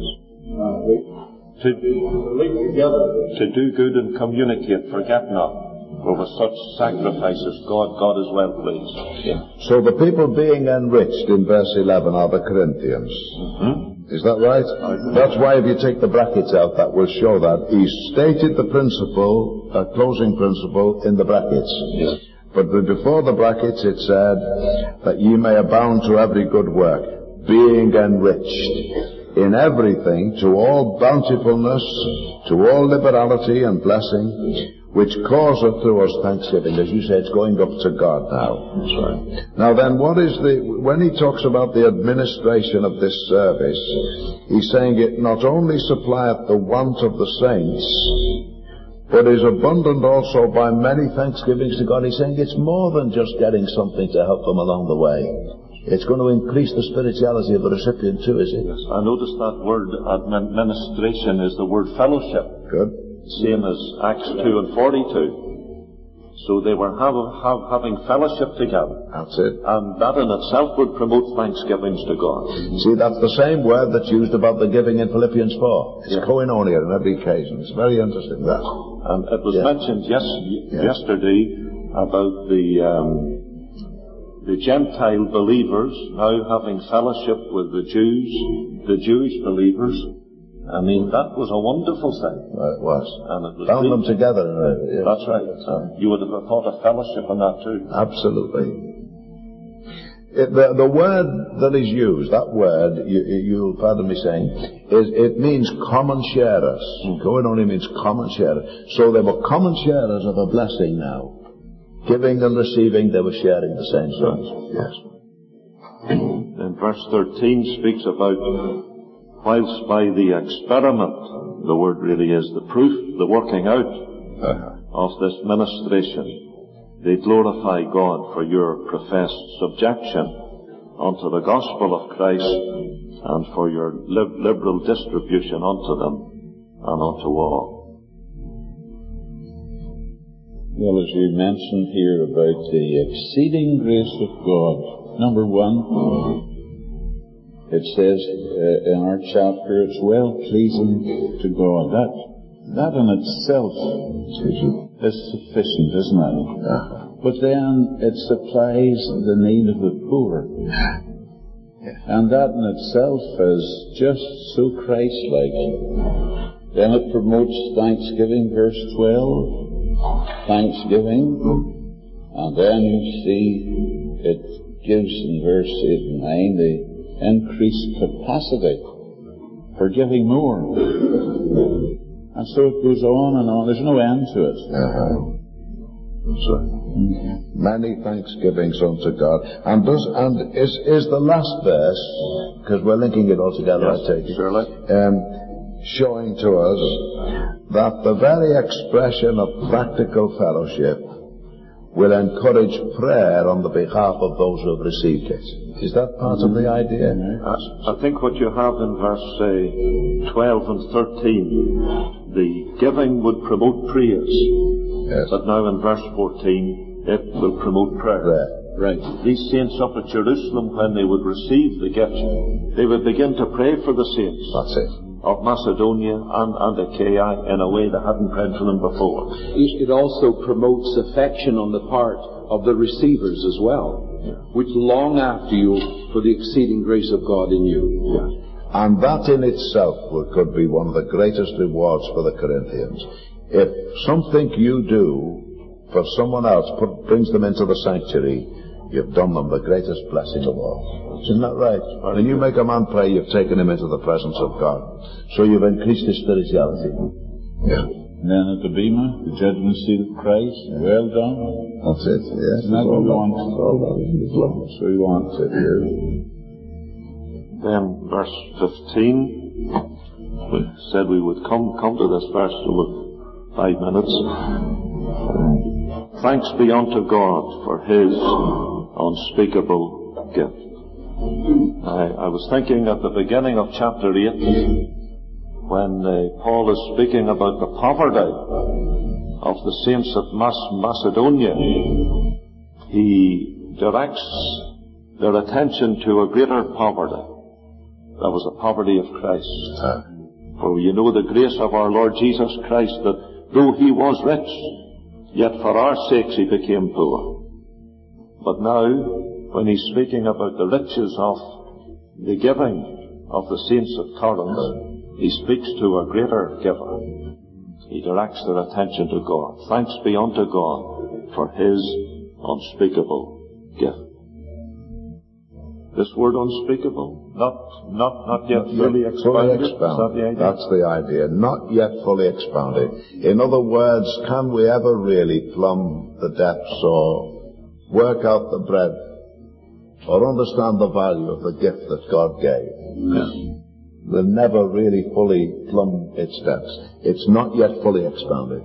They link together.
To do good and communicate, forget not. For with such sacrifices, God is well pleased. Yeah.
So the people being enriched in verse 11 are the Corinthians.
Mm-hmm.
Is that right? That's why if you take the brackets out, that will show that. He stated the principle, closing principle, in the brackets.
Yes.
But before the brackets it said, that ye may abound to every good work, being enriched in everything to all bountifulness, to all liberality and blessing, which causeth through us thanksgiving. As you say, it's going up to God now.
That's right.
Now then, when he talks about the administration of this service, he's saying it not only supplieth the want of the saints, but is abundant also by many thanksgivings to God. He's saying it's more than just getting something to help them along the way. It's going to increase the spirituality of the recipient too, is it?
Yes. I noticed that word administration is the word fellowship.
Good.
Same as Acts 2 and 42. So they were having fellowship together.
That's it.
And that in itself would promote thanksgivings to God.
See, that's the same word that's used about the giving in Philippians 4. It's koinonia on every occasion. It's very interesting, that.
And it was mentioned yesterday about the Gentile believers now having fellowship with the Jewish believers. I mean, that was a wonderful thing.
It was.
And it was
Bound them together. Yes.
That's right. You would have thought of fellowship in that too.
Absolutely. The word that is used, that word, you'll pardon me saying, it means common sharers. Going only means common sharers. So they were common sharers of a blessing now. Giving and receiving, they were sharing the same things. Yes.
And verse 13 speaks about, whilst by the experiment, the word really is the proof, the working out of this ministration, they glorify God for your professed subjection unto the gospel of Christ and for your liberal distribution unto them and unto all.
Well, as you mentioned here about the exceeding grace of God, number one, it says in our chapter, it's well pleasing to God. That in itself is sufficient, isn't it? But then it supplies the need of the poor. And that in itself is just so Christ-like. Then it promotes thanksgiving, verse 12. Thanksgiving. And then you see it gives in verse 8 and 9 the increased capacity for giving more. And so it goes on and on. There's no end to it.
So, many thanksgivings unto God. And is the last verse, because we're linking it all together,
yes,
I take it,
surely.
showing to us that the very expression of practical fellowship will encourage prayer on the behalf of those who have received it. Is that part of the idea?
I think what you have in verse 12 and 13, the giving would promote praise.
Yes.
But now in verse 14, it will promote prayer.
Right.
These saints up at Jerusalem, when they would receive the gift, they would begin to pray for the saints.
That's it.
Of Macedonia and Achaia in a way they hadn't prayed for them before.
It also promotes affection on the part of the receivers as well, which long after you for the exceeding grace of God in you.
And that in itself could be one of the greatest rewards for the Corinthians. If something you do for someone else brings them into the sanctuary, you've done them the greatest blessing of all. Isn't that right? When you make a man pray, you've taken him into the presence of God. So you've increased his spirituality. Yeah.
And then at the Bema, the judgment seat of Christ, well done.
That's it, yes.
Isn't that what we want? That's what we want to hear.
Then verse 15, we said we would come to this verse in 5 minutes. Thanks be unto God for His unspeakable gift. I was thinking at the beginning of chapter 8, when Paul is speaking about the poverty of the saints of Macedonia, he directs their attention to a greater poverty. That was the poverty of Christ. For you know the grace of our Lord Jesus Christ, that though He was rich, yet for our sakes He became poor. But now, when he's speaking about the riches of the giving of the saints of Corinth, he speaks to a greater giver. He directs their attention to God. Thanks be unto God for His unspeakable gift. This word unspeakable, not yet fully expounded. Is that the idea?
That's the idea. Not yet fully expounded. In other words, can we ever really plumb the depths or work out the breadth or understand the value of the gift that God gave? We'll never really fully plumb its depths. It's not yet fully expounded.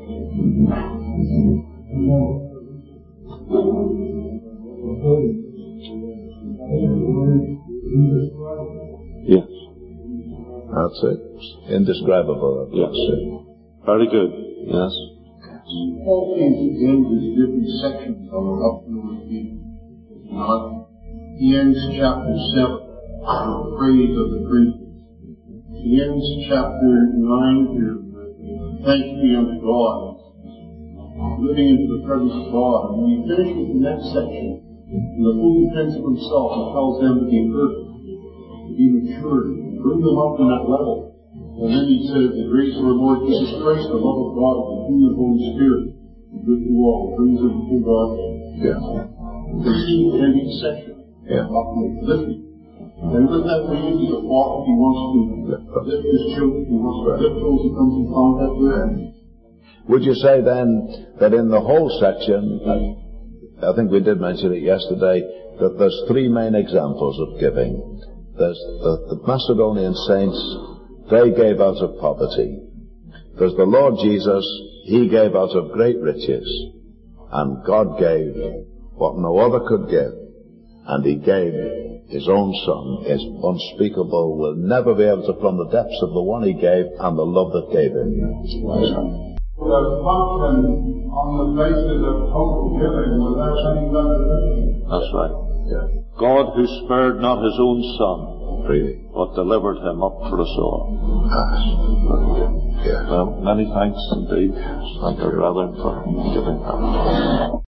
Yes.
That's it. Indescribable.
Yes. Very good. Yes.
Paul seems to end his different sections on the upward theme. He ends chapter 7 with praise of the Corinthians. He ends chapter 9 here with thanks be unto God, living into the presence of God. And when he finishes the next section, in the full defense of himself, he tells them to be perfect, to be mature, to bring them up to that level. And then he said, the grace of our Lord Jesus Christ, the love of God, and the communion of the Holy Spirit, with you all, brings them to God.
Yeah.
Receive in each section.
Yeah.
Lifting. And with that means the father, he wants to lift his children, he wants to lift those he comes in contact with.
Would you say then that in the whole section, I think we did mention it yesterday, that there's three main examples of giving. There's the Macedonian saints, they gave out of poverty. There's the Lord Jesus, he gave out of great riches. And God gave what no other could give. And he gave his own Son, is unspeakable, will never be able to plumb the depths of the one he gave and the love that gave him.
Function on the basis of total giving without any benefit.
That's right.
Yeah.
God who spared not his own Son,
Really?
but delivered him up for us all.
Yeah.
Well, many thanks indeed, thank you, brethren, for giving that.